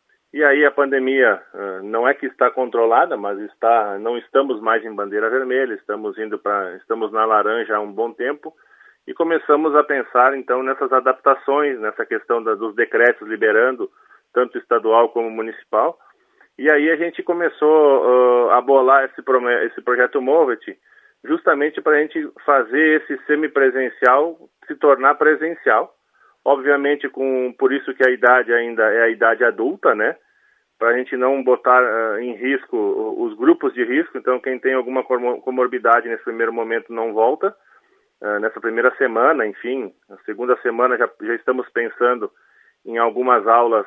e aí a pandemia uh, não é que está controlada, mas está, não estamos mais em bandeira vermelha, estamos indo para, estamos na laranja há um bom tempo, e começamos a pensar então nessas adaptações, nessa questão da, dos decretos liberando tanto estadual como municipal, e aí a gente começou uh, a bolar esse, pro, esse projeto Movet, justamente para a gente fazer esse semipresencial se tornar presencial, obviamente com, por isso que a idade ainda é a idade adulta, né, para a gente não botar uh, em risco os grupos de risco, então quem tem alguma comorbidade nesse primeiro momento não volta, uh, nessa primeira semana, enfim, na segunda semana já, já estamos pensando em algumas aulas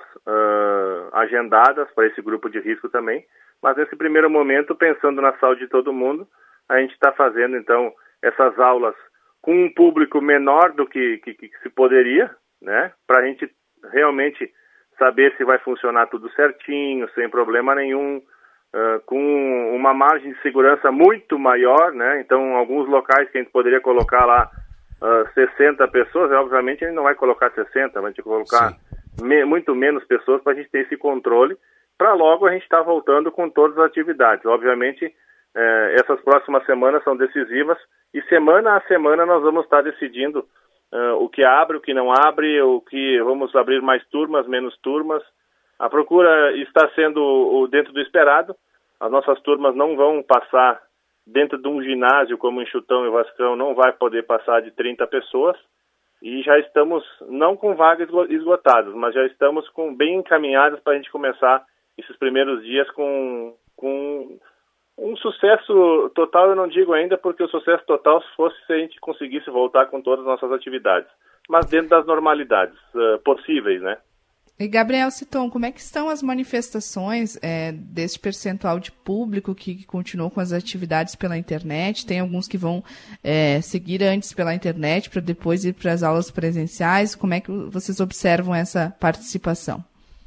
uh, agendadas para esse grupo de risco também, mas nesse primeiro momento, pensando na saúde de todo mundo, a gente está fazendo então essas aulas com um público menor do que, que, que se poderia, né, para a gente realmente saber se vai funcionar tudo certinho, sem problema nenhum, uh, com uma margem de segurança muito maior, né, então alguns locais que a gente poderia colocar lá Uh, sessenta pessoas, obviamente a gente não vai colocar sessenta, vai ter que colocar me, muito menos pessoas para a gente ter esse controle, para logo a gente estar tá voltando com todas as atividades. Obviamente, eh, essas próximas semanas são decisivas, e semana a semana nós vamos estar tá decidindo uh, o que abre, o que não abre, o que vamos abrir mais turmas, menos turmas. A procura está sendo o, dentro do esperado, as nossas turmas não vão passar dentro de um ginásio como Enxutão e Vascão, não vai poder passar de trinta pessoas, e já estamos, não com vagas esgotadas, mas já estamos com, bem encaminhados para a gente começar esses primeiros dias com, com um sucesso total. Eu não digo ainda, porque o sucesso total fosse se a gente conseguisse voltar com todas as nossas atividades, mas dentro das normalidades uh, possíveis, né? E Gabriel Citon, como é que estão as manifestações é, deste percentual de público que, que continuou com as atividades pela internet? Tem alguns que vão é, seguir antes pela internet para depois ir para as aulas presenciais. Como é que vocês observam essa participação?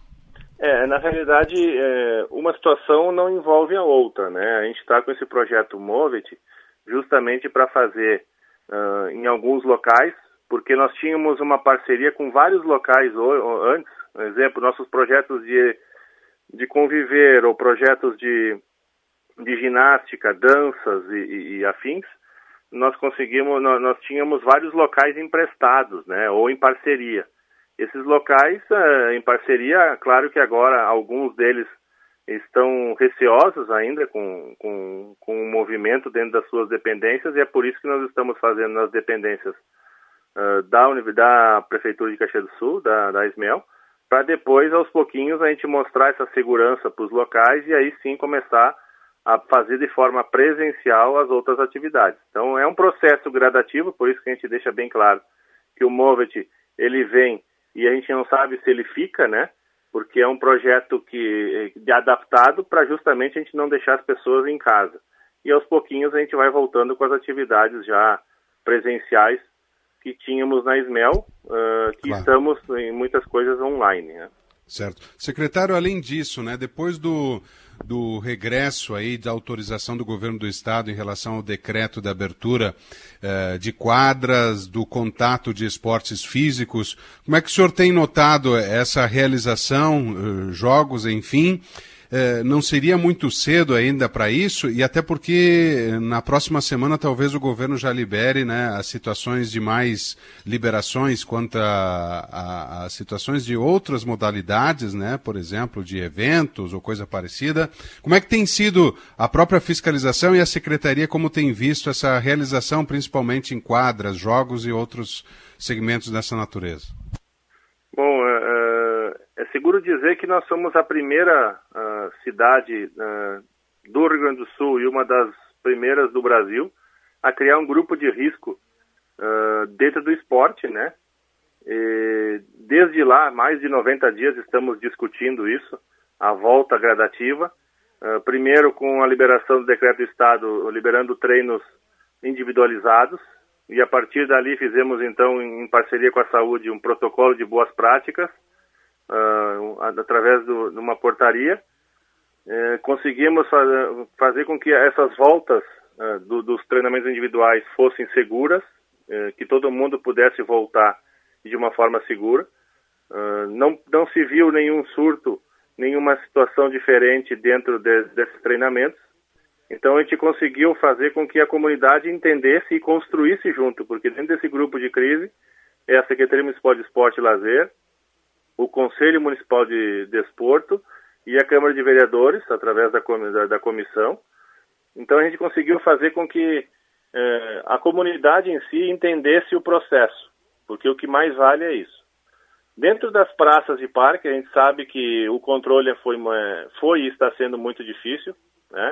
É, na realidade, é, uma situação não envolve a outra, né? A gente está com esse projeto Movet justamente para fazer uh, em alguns locais, porque nós tínhamos uma parceria com vários locais antes. Por exemplo, nossos projetos de, de conviver ou projetos de, de ginástica, danças e, e, e afins, nós conseguimos, nós, nós tínhamos vários locais emprestados, né, ou em parceria. Esses locais uh, em parceria, claro que agora alguns deles estão receosos ainda com, com, com o movimento dentro das suas dependências, e é por isso que nós estamos fazendo nas dependências uh, da, da Prefeitura de Caxias do Sul, da, da Ismel, para depois, aos pouquinhos, a gente mostrar essa segurança para os locais e aí sim começar a fazer de forma presencial as outras atividades. Então, é um processo gradativo, por isso que a gente deixa bem claro que o Movet, ele vem e a gente não sabe se ele fica, né? Porque é um projeto que é adaptado para justamente a gente não deixar as pessoas em casa. E aos pouquinhos a gente vai voltando com as atividades já presenciais que tínhamos na Ismel, uh, que claro. Estamos em muitas coisas online, né? Certo. Secretário, além disso, né, depois do, do regresso aí da autorização do governo do estado em relação ao decreto da abertura uh, de quadras, do contato de esportes físicos, como é que o senhor tem notado essa realização, uh, jogos, enfim, eh, não seria muito cedo ainda para isso, e até porque na próxima semana talvez o governo já libere, né, as situações de mais liberações quanto a, a, a situações de outras modalidades, né, por exemplo, de eventos ou coisa parecida. Como é que tem sido a própria fiscalização e a Secretaria, como tem visto essa realização, principalmente em quadras, jogos e outros segmentos dessa natureza? Bom, é, é seguro dizer que nós somos a primeira uh, cidade uh, do Rio Grande do Sul e uma das primeiras do Brasil a criar um grupo de risco uh, dentro do esporte, né? E desde lá, mais de noventa dias, estamos discutindo isso, a volta gradativa. Uh, primeiro com a liberação do decreto do Estado, liberando treinos individualizados, e a partir dali fizemos então, em parceria com a saúde, um protocolo de boas práticas, uh, através do, de uma portaria. Uh, conseguimos fa- fazer com que essas voltas uh, do, dos treinamentos individuais fossem seguras, uh, que todo mundo pudesse voltar de uma forma segura. Uh, não, não se viu nenhum surto, nenhuma situação diferente dentro de, desses treinamentos. Então a gente conseguiu fazer com que a comunidade entendesse e construísse junto, porque dentro desse grupo de crise é a Secretaria Municipal de Esporte e Lazer, o Conselho Municipal de Desporto e a Câmara de Vereadores, através da, da, da comissão. Então a gente conseguiu fazer com que eh, a comunidade em si entendesse o processo, porque o que mais vale é isso. Dentro das praças de parque, a gente sabe que o controle foi, foi e está sendo muito difícil, né?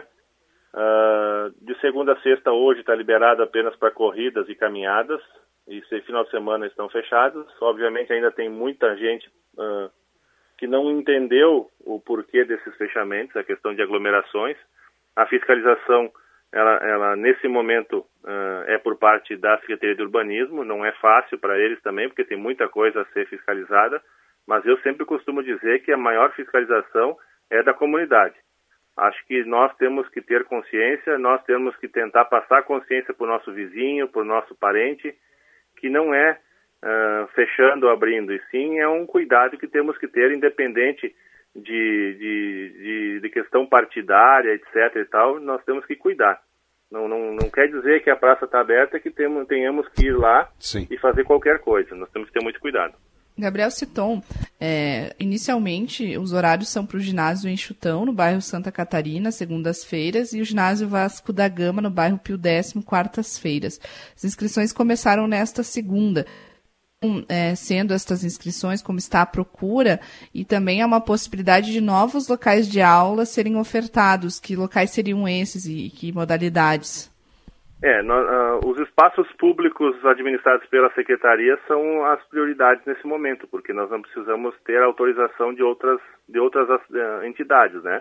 Uh, de segunda a sexta hoje está liberado apenas para corridas e caminhadas, e esse final de semana estão fechados. Obviamente ainda tem muita gente uh, que não entendeu o porquê desses fechamentos, a questão de aglomerações. A fiscalização, ela, ela nesse momento uh, é por parte da Secretaria de Urbanismo, não é fácil para eles também, porque tem muita coisa a ser fiscalizada, mas eu sempre costumo dizer que a maior fiscalização é da comunidade. Acho que nós temos que ter consciência, nós temos que tentar passar consciência para o nosso vizinho, para o nosso parente, que não é uh, fechando ou abrindo, e sim é um cuidado que temos que ter, independente de, de, de, de questão partidária, etc e tal, nós temos que cuidar. Não, não, não quer dizer que a praça está aberta que temos, tenhamos que ir lá Sim. e fazer qualquer coisa, nós temos que ter muito cuidado. Gabriel Citon, é, inicialmente os horários são para o ginásio Enxutão, no bairro Santa Catarina, segundas-feiras, e o ginásio Vasco da Gama, no bairro Pio X, quartas-feiras. As inscrições começaram nesta segunda, é, sendo estas inscrições como está a procura, e também há uma possibilidade de novos locais de aula serem ofertados. Que locais seriam esses e que modalidades? É, nós, uh, os espaços públicos administrados pela Secretaria são as prioridades nesse momento, porque nós não precisamos ter autorização de outras, de outras uh, entidades, né?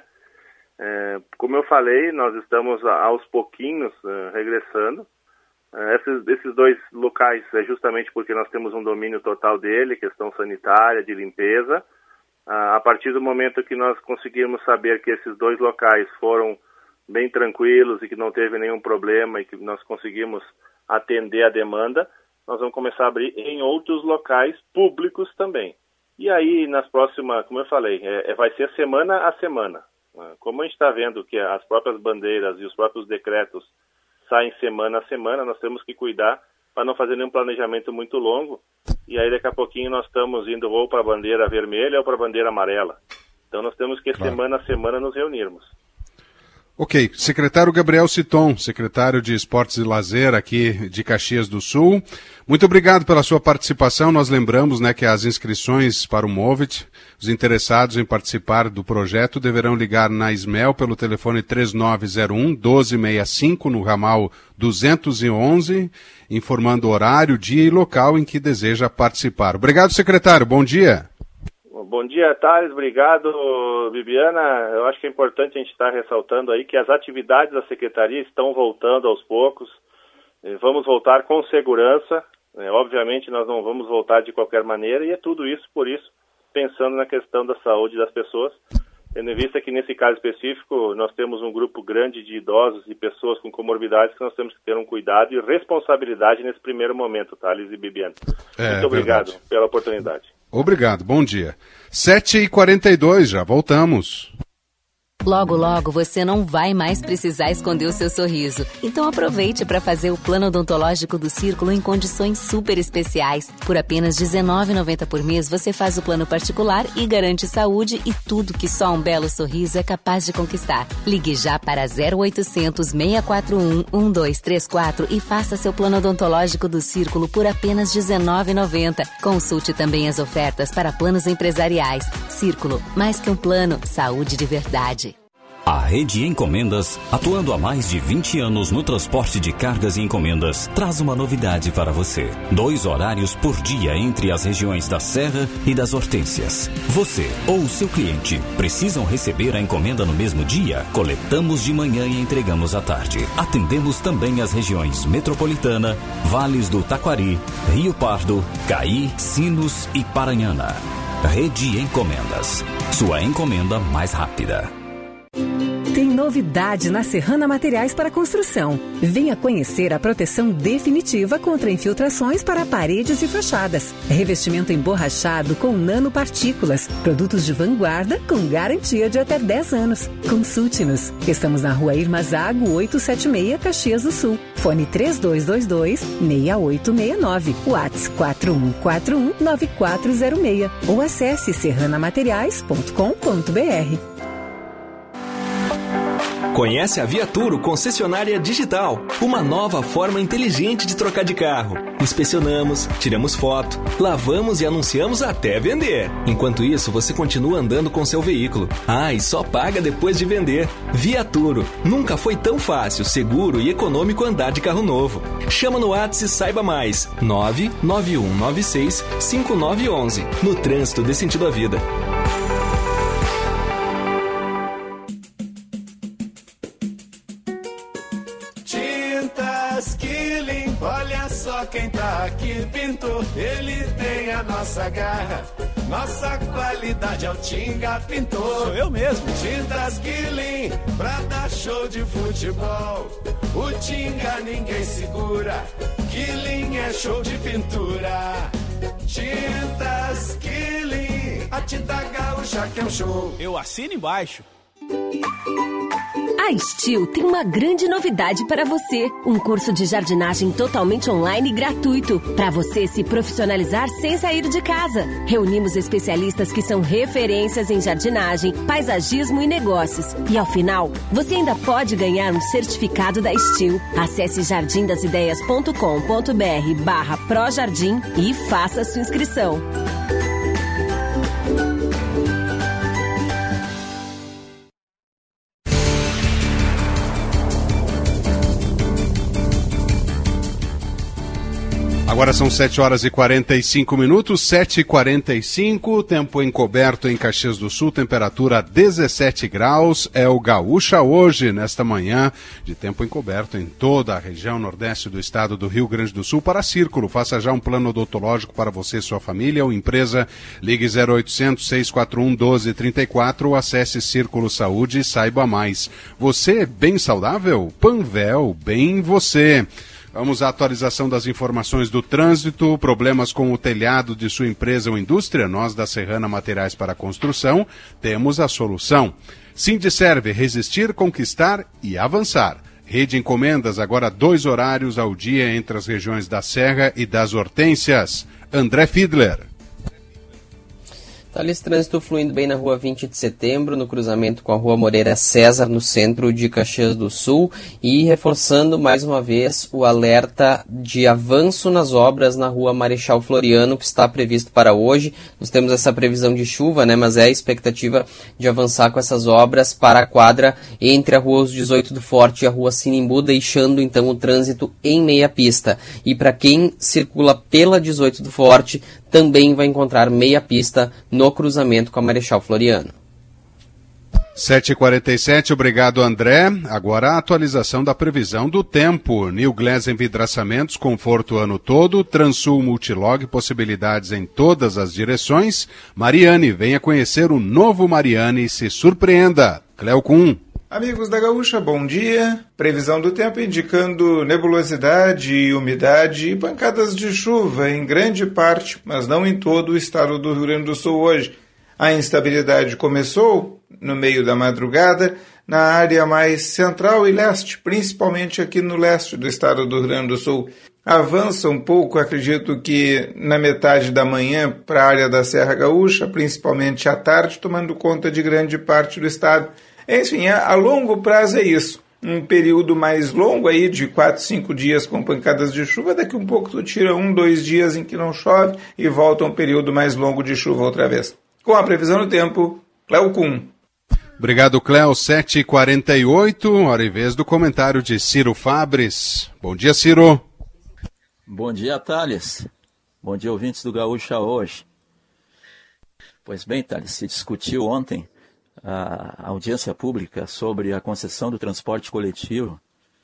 É, como eu falei, nós estamos uh, aos pouquinhos uh, regressando. Uh, esses, esses dois locais é justamente porque nós temos um domínio total dele, questão sanitária, de limpeza. Uh, a partir do momento que nós conseguirmos saber que esses dois locais foram bem tranquilos e que não teve nenhum problema e que nós conseguimos atender a demanda, nós vamos começar a abrir em outros locais públicos também. E aí, nas próximas, como eu falei, é, vai ser semana a semana. Como a gente está vendo que as próprias bandeiras e os próprios decretos saem semana a semana, nós temos que cuidar para não fazer nenhum planejamento muito longo, e aí daqui a pouquinho nós estamos indo ou para a bandeira vermelha ou para a bandeira amarela. Então nós temos que claro. semana a semana nos reunirmos. Ok, secretário Gabriel Citon, secretário de Esportes e Lazer aqui de Caxias do Sul. Muito obrigado pela sua participação. Nós lembramos, né, que as inscrições para o Movit, os interessados em participar do projeto deverão ligar na Ismel pelo telefone três nove zero um, um dois seis cinco no ramal duzentos e onze, informando horário, dia e local em que deseja participar. Obrigado, secretário. Bom dia. Bom dia, Thales. Obrigado, Bibiana. Eu acho que é importante a gente estar ressaltando aí que as atividades da Secretaria estão voltando aos poucos. Vamos voltar com segurança. Obviamente, nós não vamos voltar de qualquer maneira, e é tudo isso, por isso, pensando na questão da saúde das pessoas. Tendo em vista que, nesse caso específico, nós temos um grupo grande de idosos e pessoas com comorbidades que nós temos que ter um cuidado e responsabilidade nesse primeiro momento, Thales e Bibiana. É, Muito obrigado verdade. pela oportunidade. Obrigado, bom dia. sete e quarenta e dois, já voltamos. Logo, logo, você não vai mais precisar esconder o seu sorriso. Então aproveite para fazer o plano odontológico do Círculo em condições super especiais. Por apenas dezenove reais e noventa centavos por mês, você faz o plano particular e garante saúde e tudo que só um belo sorriso é capaz de conquistar. Ligue já para zero oitocentos, seis quatro um, um dois três quatro e faça seu plano odontológico do Círculo por apenas dezenove reais e noventa centavos. Consulte também as ofertas para planos empresariais. Círculo, mais que um plano, saúde de verdade. A Rede Encomendas, atuando há mais de vinte anos no transporte de cargas e encomendas, traz uma novidade para você. Dois horários por dia entre as regiões da Serra e das Hortênsias. Você ou o seu cliente precisam receber a encomenda no mesmo dia? Coletamos de manhã e entregamos à tarde. Atendemos também as regiões Metropolitana, Vales do Taquari, Rio Pardo, Caí, Sinos e Paranhana. Rede Encomendas, sua encomenda mais rápida. Tem novidade na Serrana Materiais para Construção. Venha conhecer a proteção definitiva contra infiltrações para paredes e fachadas. Revestimento emborrachado com nanopartículas. Produtos de vanguarda com garantia de até dez anos. Consulte-nos. Estamos na Rua Irmazago oitocentos e setenta e seis, Caxias do Sul. Fone três dois dois dois, seis oito seis nove. WhatsApp quatro um quatro um, nove quatro zero seis. Ou acesse serrana materiais ponto com ponto b r. Conhece a Viaturo Concessionária Digital, uma nova forma inteligente de trocar de carro. Inspecionamos, tiramos foto, lavamos e anunciamos até vender. Enquanto isso, você continua andando com seu veículo. Ah, e só paga depois de vender. Viaturo, nunca foi tão fácil, seguro e econômico andar de carro novo. Chama no WhatsApp e saiba mais. nove nove um nove seis, cinco nove um um. No trânsito dê sentido à vida. Quem tá aqui pintou, ele tem a nossa garra. Nossa qualidade é o Tinga Pintor. Sou eu mesmo. Tintas Quilin, pra dar show de futebol. O Tinga ninguém segura. Quilin é show de pintura. Tintas Quilin, a tinta gaúcha que é um show. Eu assino embaixo. A Steel tem uma grande novidade para você. Um curso de jardinagem totalmente online e gratuito. Para você se profissionalizar sem sair de casa. Reunimos especialistas que são referências em jardinagem, paisagismo e negócios. E ao final, você ainda pode ganhar um certificado da Steel. Acesse jardim das ideias ponto com ponto b r barra projardim e faça sua inscrição. Agora são sete horas e quarenta e cinco minutos, sete e quarenta e cinco, tempo encoberto em Caxias do Sul, temperatura dezessete graus, é o Gaúcha hoje, nesta manhã, de tempo encoberto em toda a região nordeste do estado do Rio Grande do Sul. Para Círculo, faça já um plano odontológico para você e sua família ou empresa, ligue zero oitocentos, seis quatro um, um dois três quatro ou acesse Círculo Saúde e saiba mais. Você bem saudável? Panvel, bem você. Vamos à atualização das informações do trânsito, problemas com o telhado de sua empresa ou indústria. Nós da Serrana Materiais para Construção temos a solução. Sindiserve, resistir, conquistar e avançar. Rede Encomendas, agora dois horários ao dia entre as regiões da Serra e das Hortênsias. André Fiedler. Tá ali esse trânsito fluindo bem na rua vinte de setembro, no cruzamento com a rua Moreira César, no centro de Caxias do Sul, e reforçando mais uma vez o alerta de avanço nas obras na rua Marechal Floriano, que está previsto para hoje. Nós temos essa previsão de chuva, né, mas é a expectativa de avançar com essas obras para a quadra entre a rua dezoito do Forte e a rua Sinimbu, deixando então o trânsito em meia pista. E para quem circula pela dezoito do Forte, também vai encontrar meia pista no cruzamento com a Marechal Floriano. sete e quarenta e sete, obrigado André. Agora a atualização da previsão do tempo. New Glass Envidraçamentos, conforto o ano todo. Transul Multilog, possibilidades em todas as direções. Mariane, venha conhecer o novo Mariane e se surpreenda. Cleo Kuhn. Amigos da Gaúcha, bom dia. Previsão do tempo indicando nebulosidade e umidade e pancadas de chuva em grande parte, mas não em todo o estado do Rio Grande do Sul hoje. A instabilidade começou no meio da madrugada na área mais central e leste, principalmente aqui no leste do estado do Rio Grande do Sul. Avança um pouco, acredito que na metade da manhã para a área da Serra Gaúcha, principalmente à tarde, tomando conta de grande parte do estado. Enfim, a longo prazo é isso. Um período mais longo aí de quatro, cinco dias com pancadas de chuva, daqui um pouco tu tira um, dois dias em que não chove e volta um período mais longo de chuva outra vez. Com a previsão do tempo, Cléo Kuhn. Obrigado, Cléo. sete e quarenta e oito, hora e vez do comentário de Ciro Fabres. Bom dia, Ciro. Bom dia, Thales. Bom dia, ouvintes do Gaúcha hoje. Pois bem, Thales, se discutiu ontem a audiência pública sobre a concessão do transporte coletivo.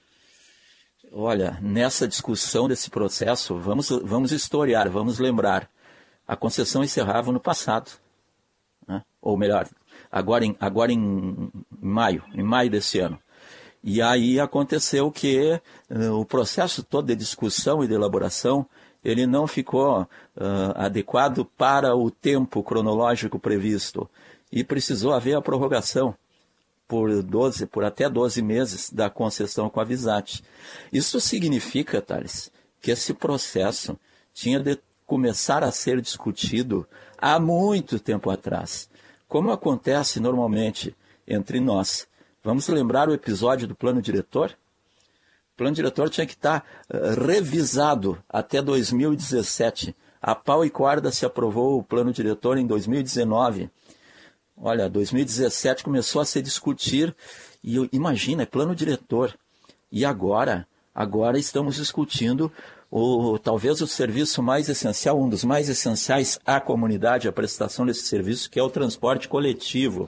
Olha, nessa discussão desse processo, vamos, vamos historiar, vamos lembrar. A concessão encerrava no passado, né? Ou melhor, agora, em, agora em, em maio, em maio desse ano. E aí aconteceu que uh, o processo todo de discussão e de elaboração, ele não ficou uh, adequado para o tempo cronológico previsto. E precisou haver a prorrogação por, doze, por até doze meses da concessão com a Visat. Isso significa, Thales, que esse processo tinha de começar a ser discutido há muito tempo atrás. Como acontece normalmente entre nós. Vamos lembrar o episódio do plano diretor? O plano diretor tinha que estar uh, revisado até dois mil e dezessete. A pau e corda se aprovou o plano diretor em dois mil e dezenove. Olha, dois mil e dezessete começou a se discutir, e imagina, é plano diretor. E agora, agora estamos discutindo o, talvez o serviço mais essencial, um dos mais essenciais à comunidade, a prestação desse serviço, que é o transporte coletivo.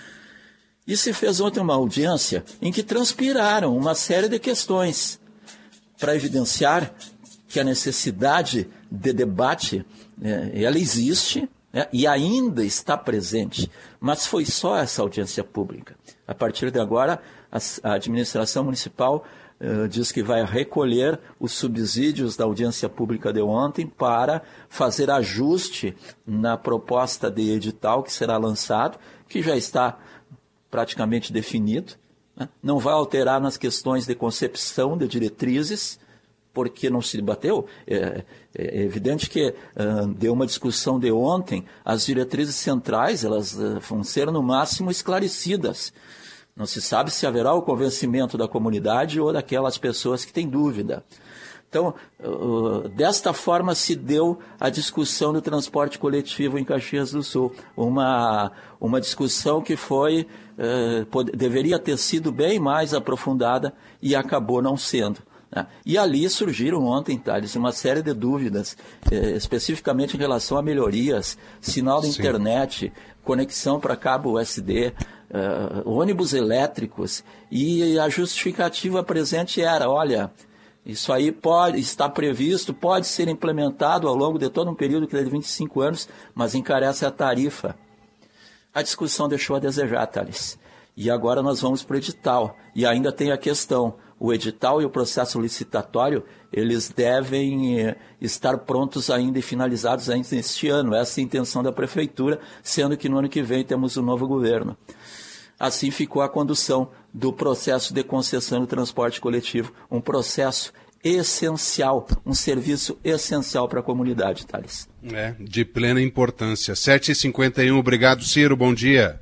E se fez ontem uma audiência em que transpiraram uma série de questões para evidenciar que a necessidade de debate, é, ela existe, é, e ainda está presente, mas foi só essa audiência pública. A partir de agora, a, a administração municipal uh, diz que vai recolher os subsídios da audiência pública de ontem para fazer ajuste na proposta de edital que será lançado, que já está praticamente definido, né? Não vai alterar nas questões de concepção de diretrizes, porque não se debateu. É, é evidente que uh, deu uma discussão de ontem, as diretrizes centrais elas uh, vão ser no máximo esclarecidas. Não se sabe se haverá o convencimento da comunidade ou daquelas pessoas que têm dúvida. Então, uh, desta forma se deu a discussão do transporte coletivo em Caxias do Sul. Uma, uma discussão que foi, uh, pod- deveria ter sido bem mais aprofundada e acabou não sendo. Né? E ali surgiram ontem, Thales, uma série de dúvidas, eh, especificamente em relação a melhorias, sinal da internet, conexão para cabo U S D, uh, ônibus elétricos, e a justificativa presente era, olha, isso aí pode estar previsto, pode ser implementado ao longo de todo um período que é de vinte e cinco anos, mas encarece a tarifa. A discussão deixou a desejar, Thales. E agora nós vamos para o edital. E ainda tem a questão, o edital e o processo licitatório, eles devem eh, estar prontos ainda e finalizados ainda neste ano. Essa é a intenção da Prefeitura, sendo que no ano que vem temos um novo governo. Assim ficou a condução do processo de concessão do transporte coletivo, um processo essencial, um serviço essencial para a comunidade, Thales. É, de plena importância. sete e cinquenta e um, obrigado, Ciro, bom dia.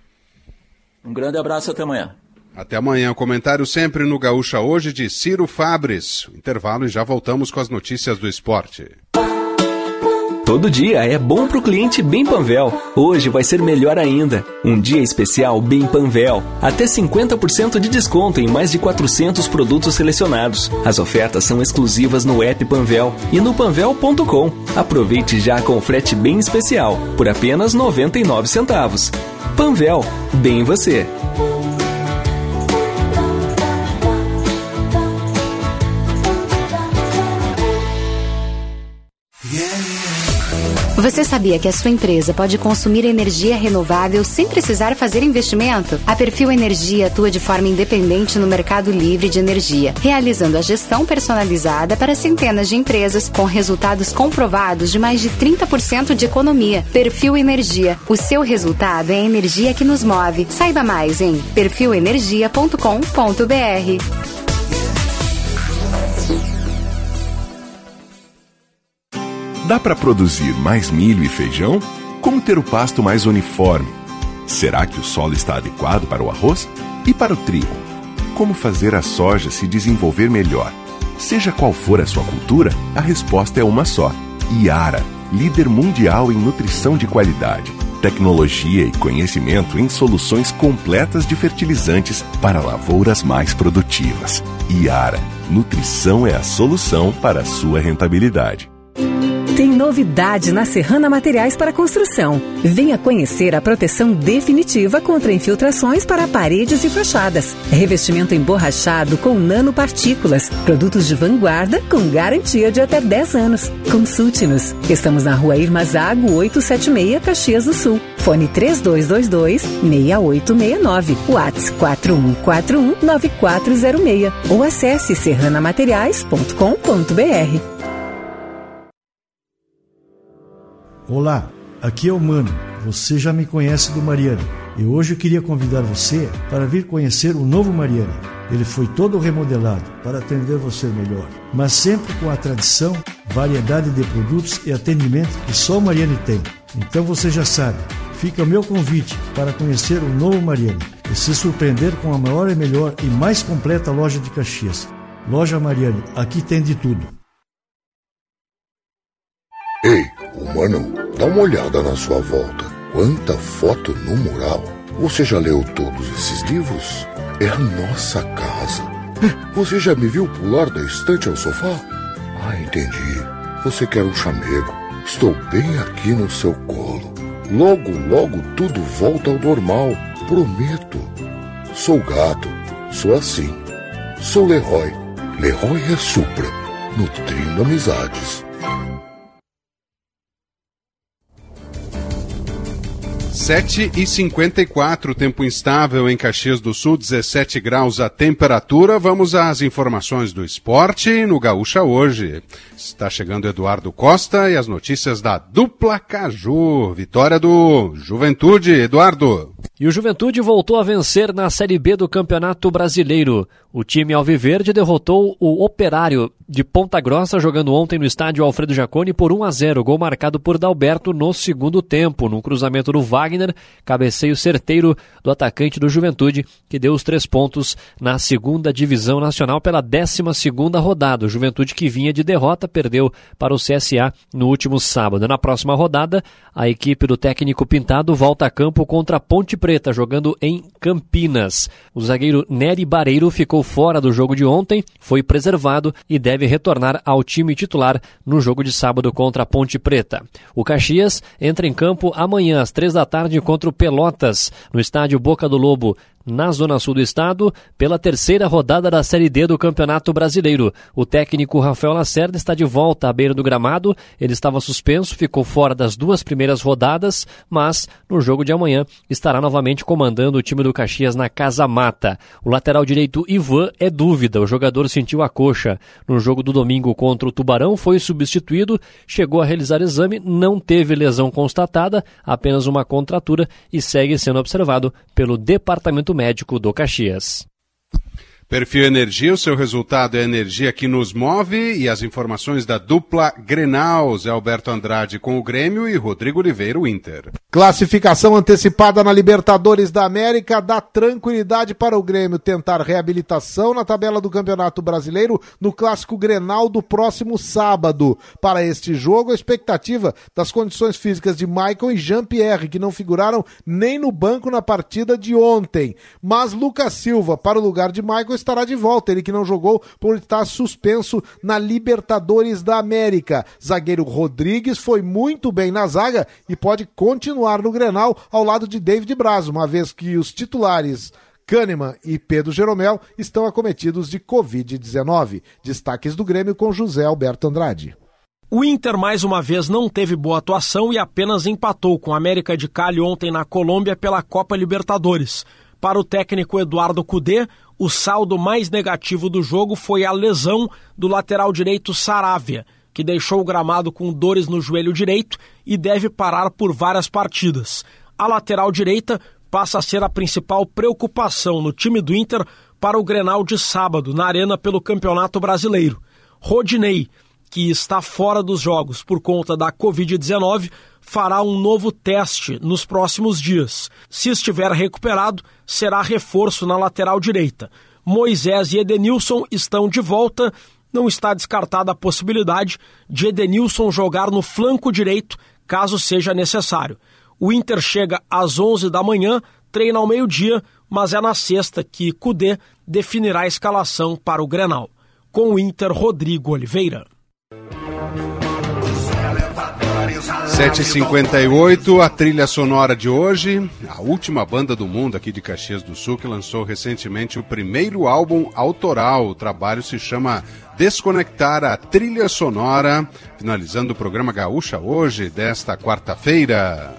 Um grande abraço, até amanhã. Até amanhã, comentário sempre no Gaúcha Hoje de Ciro Fabres. Intervalo e já voltamos com as notícias do esporte. Todo dia é bom pro cliente Bem Panvel. Hoje vai ser melhor ainda. Um dia especial Bem Panvel. Até cinquenta por cento de desconto em mais de quatrocentos produtos selecionados. As ofertas são exclusivas no app Panvel e no panvel ponto com. Aproveite já com frete bem especial, por apenas noventa e nove centavos. Panvel, bem você. Você sabia que a sua empresa pode consumir energia renovável sem precisar fazer investimento? A Perfil Energia atua de forma independente no mercado livre de energia, realizando a gestão personalizada para centenas de empresas, com resultados comprovados de mais de trinta por cento de economia. Perfil Energia. O seu resultado é a energia que nos move. Saiba mais em perfil energia ponto com ponto b r. Dá para produzir mais milho e feijão? Como ter o pasto mais uniforme? Será que o solo está adequado para o arroz? E para o trigo? Como fazer a soja se desenvolver melhor? Seja qual for a sua cultura, a resposta é uma só. Yara, líder mundial em nutrição de qualidade, tecnologia e conhecimento em soluções completas de fertilizantes para lavouras mais produtivas. Yara, nutrição é a solução para a sua rentabilidade. Tem novidade na Serrana Materiais para Construção. Venha conhecer a proteção definitiva contra infiltrações para paredes e fachadas. Revestimento emborrachado com nanopartículas. Produtos de vanguarda com garantia de até dez anos. Consulte-nos. Estamos na Rua Irmazago oitocentos e setenta e seis, Caxias do Sul. Fone três dois dois dois, seis oito seis nove. WhatsApp quatro um quatro um, nove quatro zero seis. Ou acesse serrana materiais ponto com ponto b r. Olá, aqui é o Mano. Você já me conhece do Mariani. E hoje eu queria convidar você para vir conhecer o novo Mariani. Ele foi todo remodelado para atender você melhor, mas sempre com a tradição, variedade de produtos e atendimento que só o Mariani tem. Então você já sabe, fica o meu convite para conhecer o novo Mariani e se surpreender com a maior e melhor e mais completa loja de Caxias. Loja Mariani, aqui tem de tudo. Ei, humano, dá uma olhada na sua volta. Quanta foto no mural. Você já leu todos esses livros? É a nossa casa. Você já me viu pular da estante ao sofá? Ah, entendi. Você quer um chamego. Estou bem aqui no seu colo. Logo, logo tudo volta ao normal. Prometo. Sou gato. Sou assim. Sou Leroy. Leroy é Supra. Nutrindo amizades. sete e cinquenta e quatro, tempo instável em Caxias do Sul, dezessete graus a temperatura. Vamos às informações do esporte no Gaúcha Hoje. Está chegando Eduardo Costa e as notícias da dupla Caju. Vitória do Juventude. Eduardo. E o Juventude voltou a vencer na Série B do Campeonato Brasileiro. O time alviverde derrotou o Operário de Ponta Grossa jogando ontem no estádio Alfredo Jaconi por um a zero. Gol marcado por Dalberto no segundo tempo. Num cruzamento do Wagner, cabeceio certeiro do atacante do Juventude, que deu os três pontos na segunda divisão nacional pela décima segunda rodada. O Juventude, que vinha de derrota, perdeu para o C S A no último sábado. Na próxima rodada, a equipe do técnico Pintado volta a campo contra a Ponte Preta, jogando em Campinas. O zagueiro Nery Bareiro ficou fora do jogo de ontem, foi preservado e deve retornar ao time titular no jogo de sábado contra a Ponte Preta. O Caxias entra em campo amanhã às três da tarde contra o Pelotas, no estádio Boca do Lobo, na zona sul do estado, pela terceira rodada da Série D do Campeonato Brasileiro. O técnico Rafael Lacerda está de volta à beira do gramado. Ele estava suspenso, ficou fora das duas primeiras rodadas, mas no jogo de amanhã estará novamente comandando o time do Caxias na Casa Mata. O lateral direito Ivan é dúvida, o jogador sentiu a coxa. No jogo do domingo contra o Tubarão foi substituído, chegou a realizar exame, não teve lesão constatada, apenas uma contratura e segue sendo observado pelo Departamento Médico do Caxias. Perfil Energia, o seu resultado é a energia que nos move, e as informações da dupla Grenal, Zé Alberto Andrade com o Grêmio e Rodrigo Oliveira, o Inter. Classificação antecipada na Libertadores da América dá tranquilidade para o Grêmio tentar reabilitação na tabela do Campeonato Brasileiro no Clássico Grenal do próximo sábado. Para este jogo, a expectativa das condições físicas de Maicon e Jean-Pierre, que não figuraram nem no banco na partida de ontem. Mas Lucas Silva, para o lugar de Maicon, estará de volta, ele que não jogou por estar suspenso na Libertadores da América. Zagueiro Rodrigues foi muito bem na zaga e pode continuar no Grenal ao lado de David Braz, uma vez que os titulares Kahneman e Pedro Jeromel estão acometidos de covid dezenove. Destaques do Grêmio com José Alberto Andrade. O Inter, mais uma vez, não teve boa atuação e apenas empatou com a América de Cali ontem na Colômbia pela Copa Libertadores. Para o técnico Eduardo Cudê, o saldo mais negativo do jogo foi a lesão do lateral direito Saravia, que deixou o gramado com dores no joelho direito e deve parar por várias partidas. A lateral direita passa a ser a principal preocupação no time do Inter para o Grenal de sábado, na Arena pelo Campeonato Brasileiro. Rodinei, que está fora dos jogos por conta da covid dezenove, fará um novo teste nos próximos dias. Se estiver recuperado, será reforço na lateral direita. Moisés e Edenilson estão de volta. Não está descartada a possibilidade de Edenilson jogar no flanco direito, caso seja necessário. O Inter chega às onze da manhã, treina ao meio-dia, mas é na sexta que Cudê definirá a escalação para o Grenal. Com o Inter, Rodrigo Oliveira. sete e cinquenta e oito, a trilha sonora de hoje, a última banda do mundo aqui de Caxias do Sul, que lançou recentemente o primeiro álbum autoral. O trabalho se chama Desconectar, a trilha sonora, finalizando o programa Gaúcha hoje, desta quarta-feira.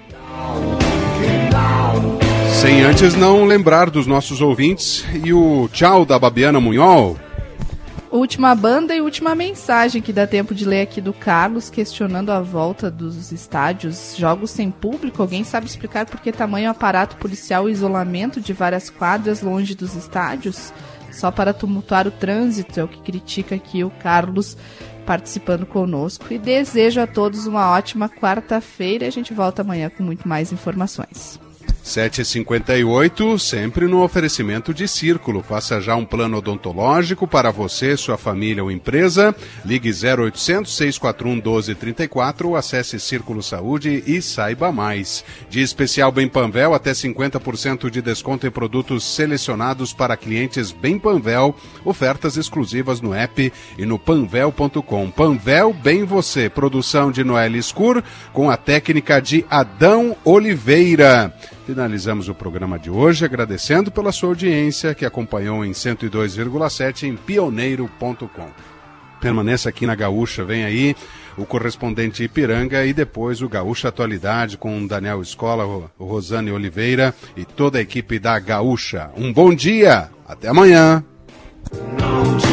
Sem antes não lembrar dos nossos ouvintes e o tchau da Babiana Munhol. Última banda e última mensagem que dá tempo de ler aqui do Carlos, questionando a volta dos estádios, jogos sem público. Alguém sabe explicar por que tamanho aparato policial e isolamento de várias quadras longe dos estádios? Só para tumultuar o trânsito, é o que critica aqui o Carlos participando conosco. E desejo a todos uma ótima quarta-feira. A gente volta amanhã com muito mais informações. sete e cinquenta e oito, sempre no oferecimento de Círculo. Faça já um plano odontológico para você, sua família ou empresa. Ligue zero oitocentos, seis quatro um, um dois três quatro ou acesse Círculo Saúde e saiba mais. De especial Bem Panvel, até cinquenta por cento de desconto em produtos selecionados para clientes Bem Panvel. Ofertas exclusivas no app e no panvel ponto com. Panvel, bem você. Produção de Noelle Escur com a técnica de Adão Oliveira. Finalizamos o programa de hoje agradecendo pela sua audiência, que acompanhou em cento e dois vírgula sete em pioneiro ponto com. Permaneça aqui na Gaúcha, vem aí o correspondente Ipiranga e depois o Gaúcha Atualidade com Daniel Escola, o Rosane Oliveira e toda a equipe da Gaúcha. Um bom dia, até amanhã! Não